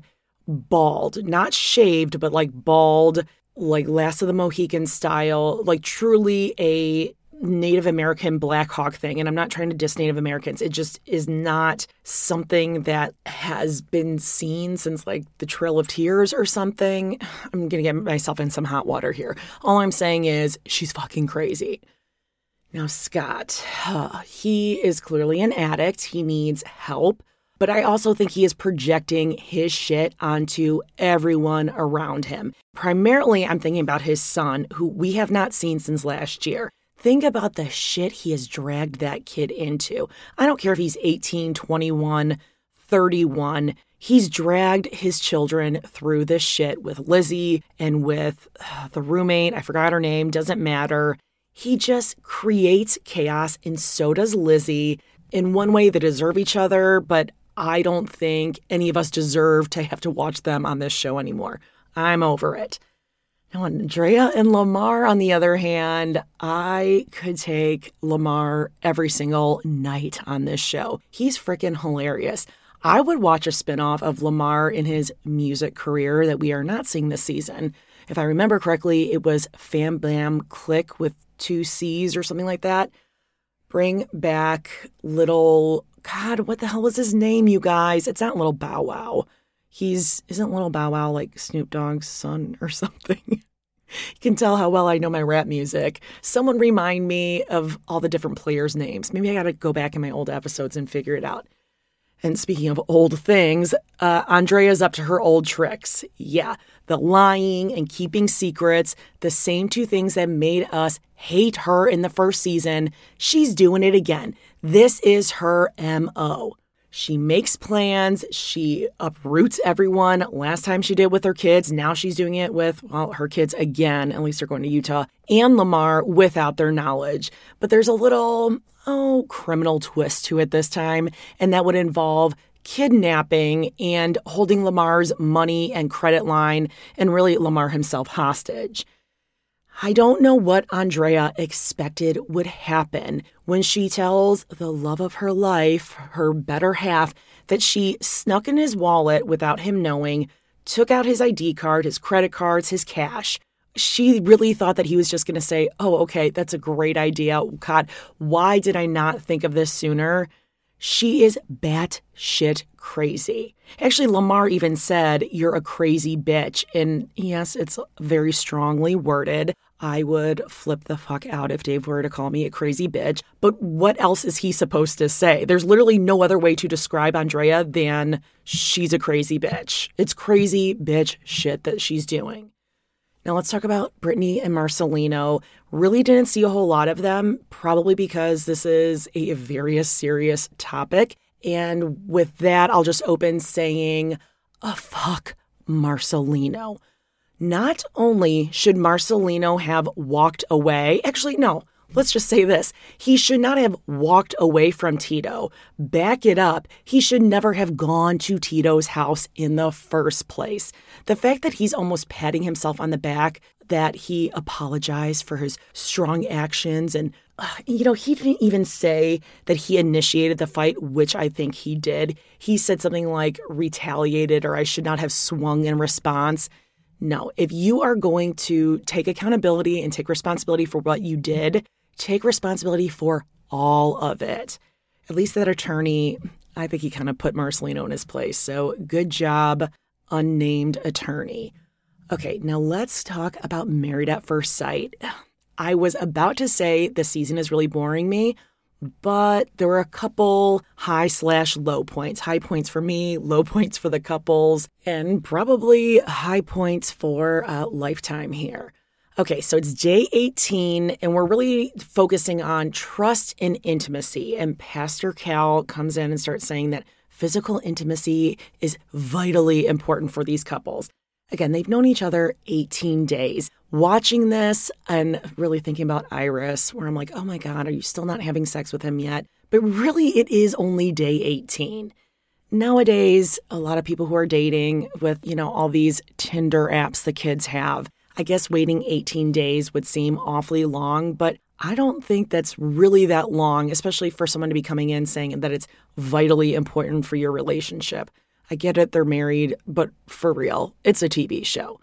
bald. Not shaved, but like bald, like Last of the Mohican style, like truly a Native American Black Hawk thing. And I'm not trying to diss Native Americans. It just is not something that has been seen since like the Trail of Tears or something. I'm going to get myself in some hot water here. All I'm saying is she's fucking crazy. Now, Scott, uh, he is clearly an addict. He needs help. But I also think he is projecting his shit onto everyone around him. Primarily, I'm thinking about his son, who we have not seen since last year. Think about the shit he has dragged that kid into. I don't care if he's eighteen, twenty-one, thirty-one. He's dragged his children through this shit with Lizzie and with uh, the roommate. I forgot her name. Doesn't matter. He just creates chaos, and so does Lizzie. In one way, they deserve each other, but I don't think any of us deserve to have to watch them on this show anymore. I'm over it. Now, Andrea and Lamar, on the other hand, I could take Lamar every single night on this show. He's freaking hilarious. I would watch a spinoff of Lamar in his music career that we are not seeing this season. If I remember correctly, it was Fam Bam Click with two C's or something like that. Bring back little, God, what the hell was his name, you guys? It's not Little Bow Wow. He's, isn't Little Bow Wow like Snoop Dogg's son or something? You can tell how well I know my rap music. Someone remind me of all the different players' names. Maybe I got to go back in my old episodes and figure it out. And speaking of old things, uh, Andrea's up to her old tricks. Yeah, the lying and keeping secrets, the same two things that made us hate her in the first season. She's doing it again. This is her M O. She makes plans. She uproots everyone. Last time she did it with her kids. Now she's doing it with, well, her kids again. At least they're going to Utah. And Lamar without their knowledge. But there's a little, oh, criminal twist to it this time. And that would involve kidnapping and holding Lamar's money and credit line and really Lamar himself hostage. I don't know what Andrea expected would happen when she tells the love of her life, her better half, that she snuck in his wallet without him knowing, took out his I D card, his credit cards, his cash. She really thought that he was just going to say, oh, okay, that's a great idea. God, why did I not think of this sooner? She is batshit crazy. Actually, Lamar even said, you're a crazy bitch. And yes, it's very strongly worded. I would flip the fuck out if Dave were to call me a crazy bitch. But what else is he supposed to say? There's literally no other way to describe Andrea than she's a crazy bitch. It's crazy bitch shit that she's doing. Now let's talk about Brittany and Marcelino. Really didn't see a whole lot of them, probably because this is a very serious topic. And with that, I'll just open saying, oh, fuck Marcelino. Not only should Marcelino have walked away, actually, no, Let's just say this. He should not have walked away from Tito. Back it up. He should never have gone to Tito's house in the first place. The fact that he's almost patting himself on the back, that he apologized for his strong actions. And, uh, you know, he didn't even say that he initiated the fight, which I think he did. He said something like retaliated or I should not have swung in response. No, if you are going to take accountability and take responsibility for what you did, take responsibility for all of it. At least that attorney, I think he kind of put Marcelino in his place. So good job, unnamed attorney. Okay, now let's talk about Married at First Sight. I was about to say the season is really boring me, but there were a couple high slash low points. High points for me, low points for the couples, and probably high points for uh, Lifetime here. Okay, so it's day eighteen, and we're really focusing on trust and intimacy. And Pastor Cal comes in and starts saying that physical intimacy is vitally important for these couples. Again, they've known each other eighteen days. Watching this and really thinking about Iris, where I'm like, oh my God, are you still not having sex with him yet? But really, it is only day eighteen. Nowadays, a lot of people who are dating with, you know, all these Tinder apps the kids have, I guess waiting eighteen days would seem awfully long, but I don't think that's really that long, especially for someone to be coming in saying that it's vitally important for your relationship. I get it, they're married, but for real, it's a T V show.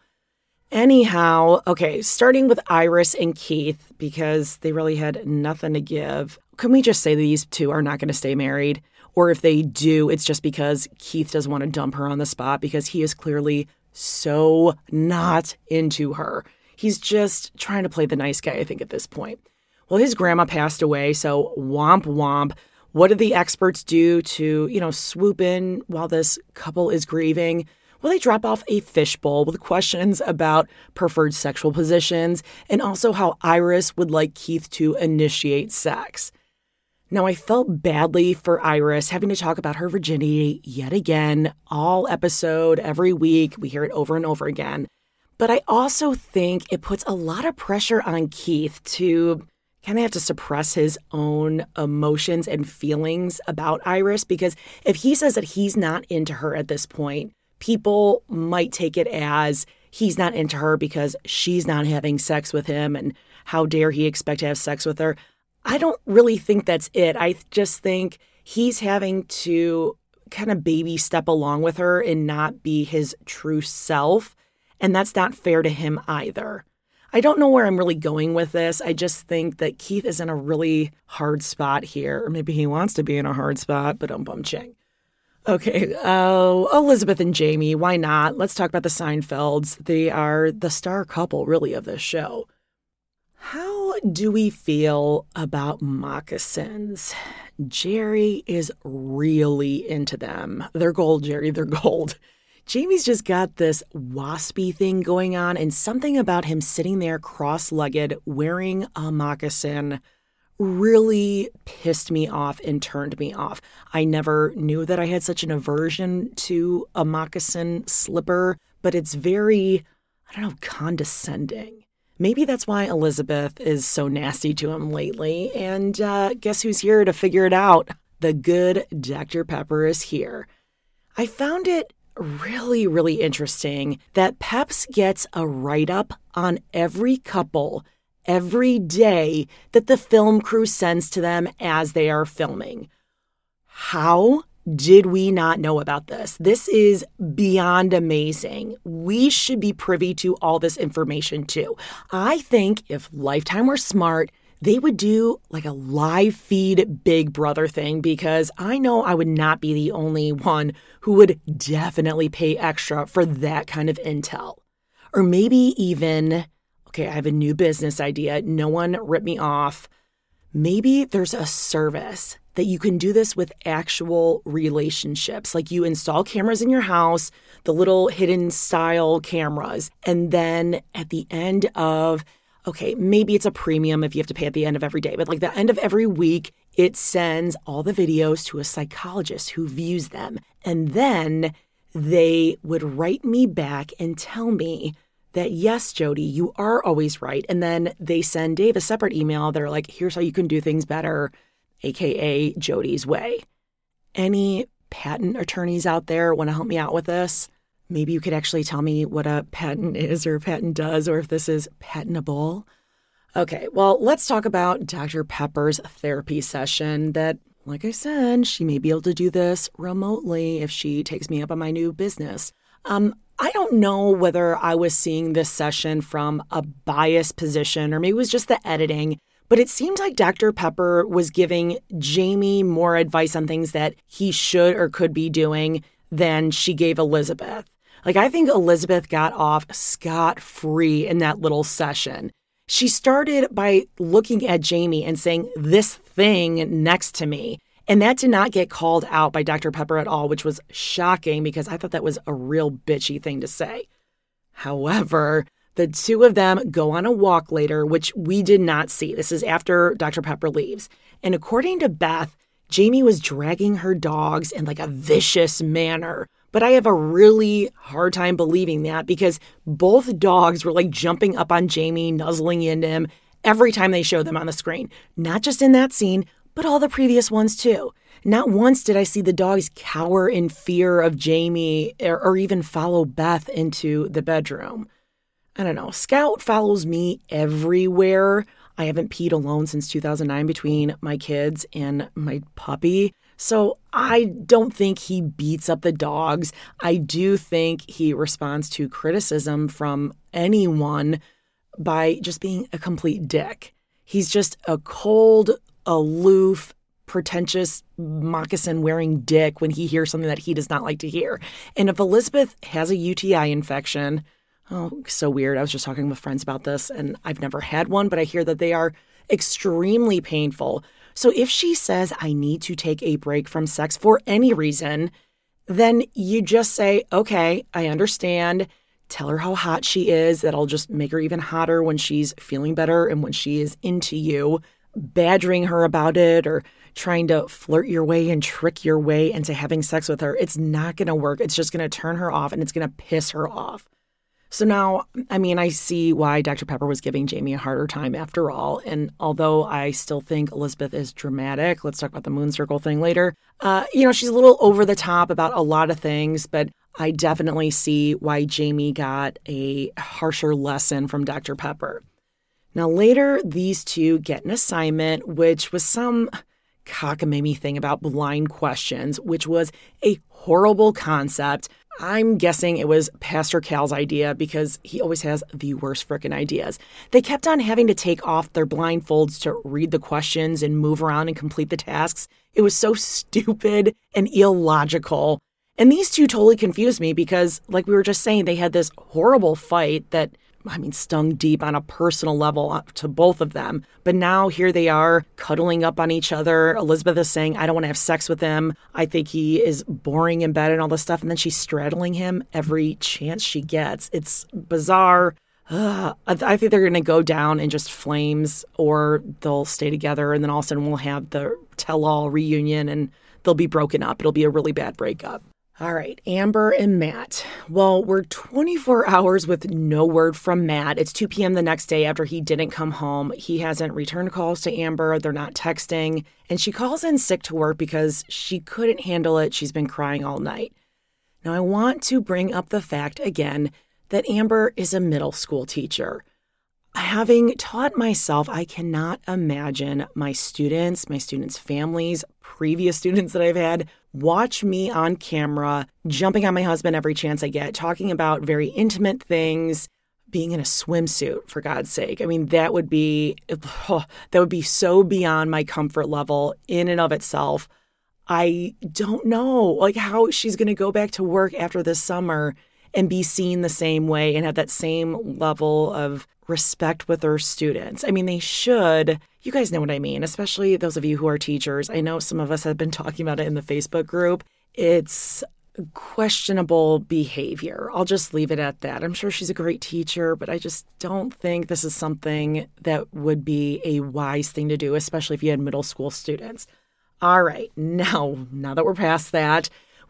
Anyhow, okay, starting with Iris and Keith, because they really had nothing to give. Can we just say these two are not going to stay married? Or if they do, it's just because Keith doesn't want to dump her on the spot because he is clearly so not into her. He's just trying to play the nice guy, I think, at this point. Well, his grandma passed away, so womp womp. What did the experts do to, you know, swoop in while this couple is grieving? Well, they drop off a fishbowl with questions about preferred sexual positions and also how Iris would like Keith to initiate sex. Now, I felt badly for Iris having to talk about her virginity yet again, all episode, every week. We hear it over and over again. But I also think it puts a lot of pressure on Keith to kind of have to suppress his own emotions and feelings about Iris, because if he says that he's not into her at this point, people might take it as he's not into her because she's not having sex with him and how dare he expect to have sex with her. I don't really think that's it. I just think he's having to kind of baby step along with her and not be his true self. And that's not fair to him either. I don't know where I'm really going with this. I just think that Keith is in a really hard spot here. Or maybe he wants to be in a hard spot, but um bum ching. Okay, uh, Elizabeth and Jamie, why not? Let's talk about the Seinfelds. They are the star couple, really, of this show. How do we feel about moccasins? Jerry is really into them. They're gold, Jerry, they're gold. Jamie's just got this waspy thing going on, and something about him sitting there cross-legged wearing a moccasin really pissed me off and turned me off. I never knew that I had such an aversion to a moccasin slipper, but it's very, I don't know, condescending. Maybe that's why Elizabeth is so nasty to him lately. And uh, guess who's here to figure it out? The good Doctor Pepper is here. I found it really, really interesting that Peps gets a write-up on every couple every day that the film crew sends to them as they are filming. How did we not know about this? This is beyond amazing. We should be privy to all this information too. I think if Lifetime were smart, they would do like a live feed Big Brother thing, because I know I would not be the only one who would definitely pay extra for that kind of intel. Or maybe even, okay, I have a new business idea. No one rip me off. Maybe there's a service that you can do this with actual relationships. Like you install cameras in your house, the little hidden style cameras. And then at the end of, okay, maybe it's a premium if you have to pay at the end of every day, but like the end of every week, it sends all the videos to a psychologist who views them. And then they would write me back and tell me that, yes, Jody, you are always right. And then they send Dave a separate email. They're like, here's how you can do things better, A K A Jody's way. Any patent attorneys out there want to help me out with this? Maybe you could actually tell me what a patent is or a patent does, or if this is patentable. Okay, well, let's talk about Doctor Pepper's therapy session that, like I said, she may be able to do this remotely if she takes me up on my new business. Um, I don't know whether I was seeing this session from a biased position or maybe it was just the editing, but it seemed like Doctor Pepper was giving Jamie more advice on things that he should or could be doing than she gave Elizabeth. Like, I think Elizabeth got off scot-free in that little session. She started by looking at Jamie and saying, this thing next to me. And that did not get called out by Doctor Pepper at all, which was shocking because I thought that was a real bitchy thing to say. However, the two of them go on a walk later, which we did not see. This is after Doctor Pepper leaves. And according to Beth, Jamie was dragging her dogs in like a vicious manner. But I have a really hard time believing that because both dogs were like jumping up on Jamie, nuzzling into him every time they showed them on the screen. Not just in that scene, but all the previous ones too. Not once did I see the dogs cower in fear of Jamie or, or even follow Beth into the bedroom. I don't know. Scout follows me everywhere. I haven't peed alone since two thousand nine between my kids and my puppy. So I don't think he beats up the dogs. I do think he responds to criticism from anyone by just being a complete dick. He's just a cold, aloof, pretentious, moccasin-wearing dick when he hears something that he does not like to hear. And if Elizabeth has a U T I infection, oh, so weird. I was just talking with friends about this, and I've never had one, but I hear that they are extremely painful. So if she says, I need to take a break from sex for any reason, then you just say, okay, I understand. Tell her how hot she is. That'll just make her even hotter when she's feeling better and when she is into you. Badgering her about it or trying to flirt your way and trick your way into having sex with her, it's not going to work. It's just going to turn her off and it's going to piss her off. So now, I mean, I see why Doctor Pepper was giving Jamie a harder time after all. And although I still think Elizabeth is dramatic, let's talk about the moon circle thing later. Uh, you know, she's a little over the top about a lot of things, but I definitely see why Jamie got a harsher lesson from Doctor Pepper. Now, later, these two get an assignment, which was some cockamamie thing about blind questions, which was a horrible concept. I'm guessing it was Pastor Cal's idea because he always has the worst frickin' ideas. They kept on having to take off their blindfolds to read the questions and move around and complete the tasks. It was so stupid and illogical. And these two totally confused me because, like we were just saying, they had this horrible fight that, I mean, stung deep on a personal level to both of them. But now here they are cuddling up on each other. Elizabeth is saying, I don't want to have sex with him. I think he is boring in bed and all this stuff. And then she's straddling him every chance she gets. It's bizarre. Ugh. I think they're going to go down in just flames or they'll stay together. And then all of a sudden we'll have the tell-all reunion and they'll be broken up. It'll be a really bad breakup. All right, Amber and Matt. Well, we're twenty-four hours with no word from Matt. It's two p.m. the next day after he didn't come home. He hasn't returned calls to Amber. They're not texting. And she calls in sick to work because she couldn't handle it. She's been crying all night. Now, I want to bring up the fact again that Amber is a middle school teacher. Having taught myself, I cannot imagine my students, my students' families, previous students that I've had, watch me on camera, jumping on my husband every chance I get, talking about very intimate things, being in a swimsuit, for God's sake. I mean, that would be, oh, that would be so beyond my comfort level in and of itself. I don't know, like, how she's going to go back to work after this summer and be seen the same way and have that same level of respect with her students. I mean, they should. You guys know what I mean, especially those of you who are teachers. I know some of us have been talking about it in the Facebook group. It's questionable behavior. I'll just leave it at that. I'm sure she's a great teacher, but I just don't think this is something that would be a wise thing to do, especially if you had middle school students. All right, now, now that we're past that,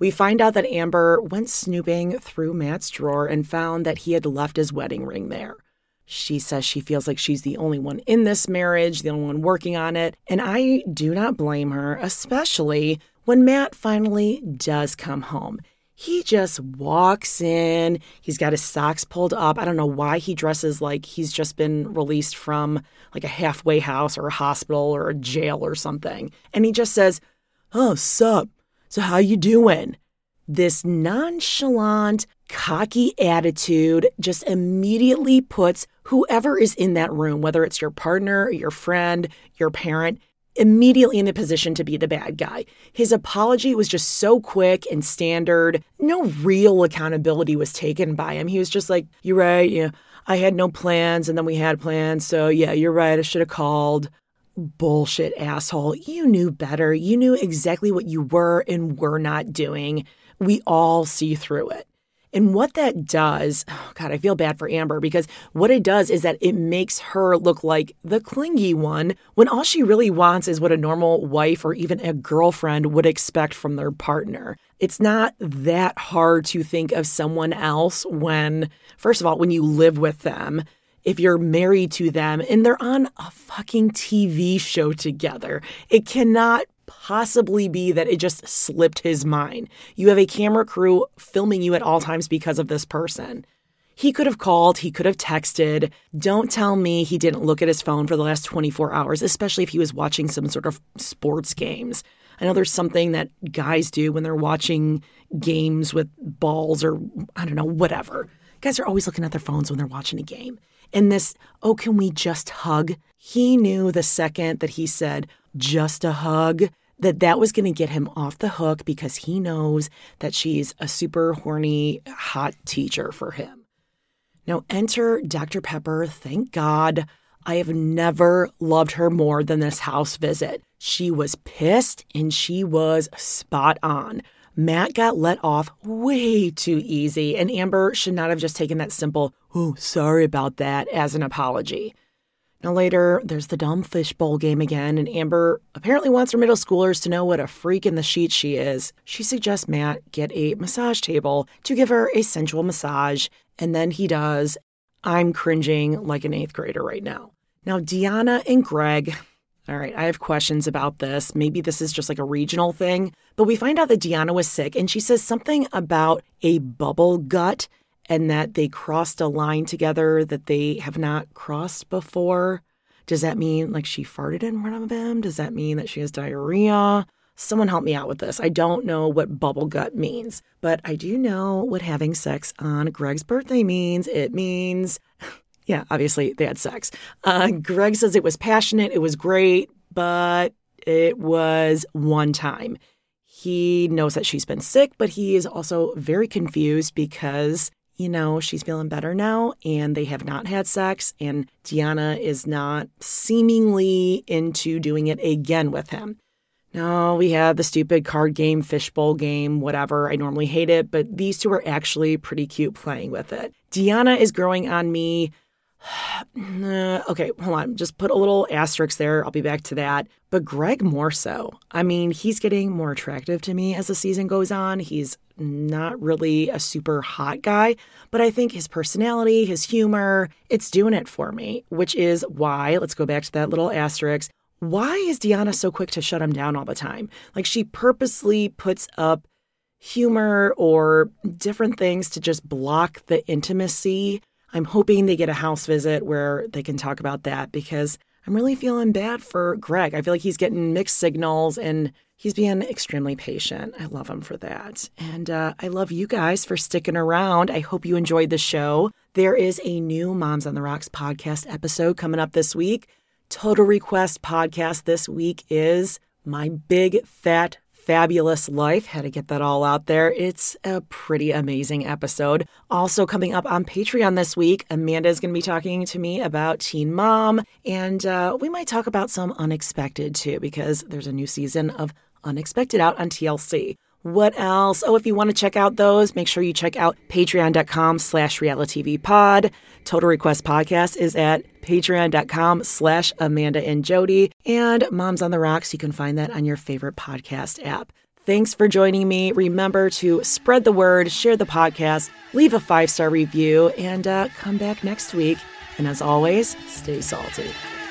We find out that Amber went snooping through Matt's drawer and found that he had left his wedding ring there. She says she feels like she's the only one in this marriage, the only one working on it, and I do not blame her, especially when Matt finally does come home. He just walks in, he's got his socks pulled up. I don't know why he dresses like he's just been released from like a halfway house or a hospital or a jail or something. And he just says, "Oh, sup? So how you doing?" This nonchalant, cocky attitude just immediately puts whoever is in that room, whether it's your partner, your friend, your parent, immediately in the position to be the bad guy. His apology was just so quick and standard. No real accountability was taken by him. He was just like, "You're right, yeah, I had no plans and then we had plans. So yeah, you're right, I should have called." Bullshit, asshole. You knew better. You knew exactly what you were and were not doing. We all see through it. And what that does, oh God, I feel bad for Amber, because what it does is that it makes her look like the clingy one when all she really wants is what a normal wife or even a girlfriend would expect from their partner. It's not that hard to think of someone else when, first of all, when you live with them, if you're married to them and they're on a fucking T V show together. It cannot possibly be that it just slipped his mind. You have a camera crew filming you at all times because of this person. He could have called, he could have texted. Don't tell me he didn't look at his phone for the last twenty-four hours, especially if he was watching some sort of sports games. I know there's something that guys do when they're watching games with balls or, I don't know, whatever. Guys are always looking at their phones when they're watching a game. And this, "Oh, can we just hug?" He knew the second that he said, "just a hug," that that was going to get him off the hook because he knows that she's a super horny, hot teacher for him. Now enter Doctor Pepper. Thank God. I have never loved her more than this house visit. She was pissed and she was spot on. Matt got let off way too easy, and Amber should not have just taken that simple, "Oh, sorry about that," as an apology. Now later, there's the dumb fishbowl game again, and Amber apparently wants her middle schoolers to know what a freak in the sheets she is. She suggests Matt get a massage table to give her a sensual massage, and then he does. I'm cringing like an eighth grader right now. Now, Deanna and Greg... All right, I have questions about this. Maybe this is just like a regional thing, but we find out that Deanna was sick and she says something about a bubble gut and that they crossed a line together that they have not crossed before. Does that mean like she farted in front of him? Does that mean that she has diarrhea? Someone help me out with this. I don't know what bubble gut means, but I do know what having sex on Greg's birthday means. It means... Yeah, obviously they had sex. Uh, Greg says it was passionate, it was great, but it was one time. He knows that she's been sick, but he is also very confused because, you know, she's feeling better now and they have not had sex and Deanna is not seemingly into doing it again with him. No, we have the stupid card game, fishbowl game, whatever. I normally hate it, but these two are actually pretty cute playing with it. Deanna is growing on me. Okay, hold on. Just put a little asterisk there. I'll be back to that. But Greg more so. I mean, he's getting more attractive to me as the season goes on. He's not really a super hot guy, but I think his personality, his humor, it's doing it for me, which is why, let's go back to that little asterisk. Why is Deanna so quick to shut him down all the time? Like she purposely puts up humor or different things to just block the intimacy. I'm hoping they get a house visit where they can talk about that because I'm really feeling bad for Greg. I feel like he's getting mixed signals and he's being extremely patient. I love him for that. And uh, I love you guys for sticking around. I hope you enjoyed the show. There is a new Moms on the Rocks podcast episode coming up this week. Total Request podcast this week is My Big Fat Fabulous Life. Had to get that all out there. It's a pretty amazing episode. Also coming up on Patreon this week, Amanda is going to be talking to me about Teen Mom, and uh, we might talk about some Unexpected too, because there's a new season of Unexpected out on T L C. What else? Oh, if you want to check out those, make sure you check out patreon.com slash reality TV pod. Total Request Podcast is at patreon.com slash Amanda and Jody. And Moms on the Rocks, you can find that on your favorite podcast app. Thanks for joining me. Remember to spread the word, share the podcast, leave a five-star review, and uh, come back next week. And as always, stay salty.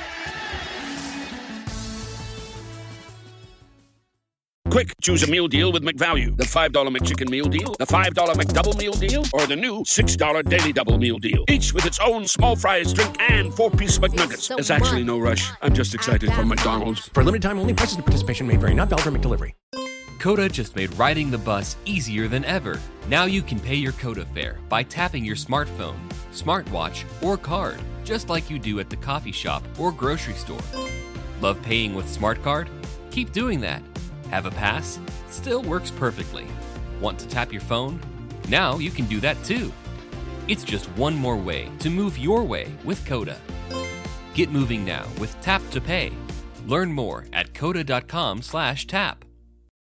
Quick, choose a meal deal with McValue. The five dollar McChicken meal deal, the five dollar McDouble meal deal, or the new six dollar Daily Double meal deal. Each with its own small fries, drink, and four-piece McNuggets. There's actually no rush. I'm just excited for McDonald's. For a limited time only, prices and participation may vary. Not valid for McDelivery. Coda just made riding the bus easier than ever. Now you can pay your Coda fare by tapping your smartphone, smartwatch, or card, just like you do at the coffee shop or grocery store. Love paying with SmartCard? Keep doing that. Have a pass? Still works perfectly. Want to tap your phone? Now you can do that too. It's just one more way to move your way with Coda. Get moving now with Tap to Pay. Learn more at coda dot com slash tap.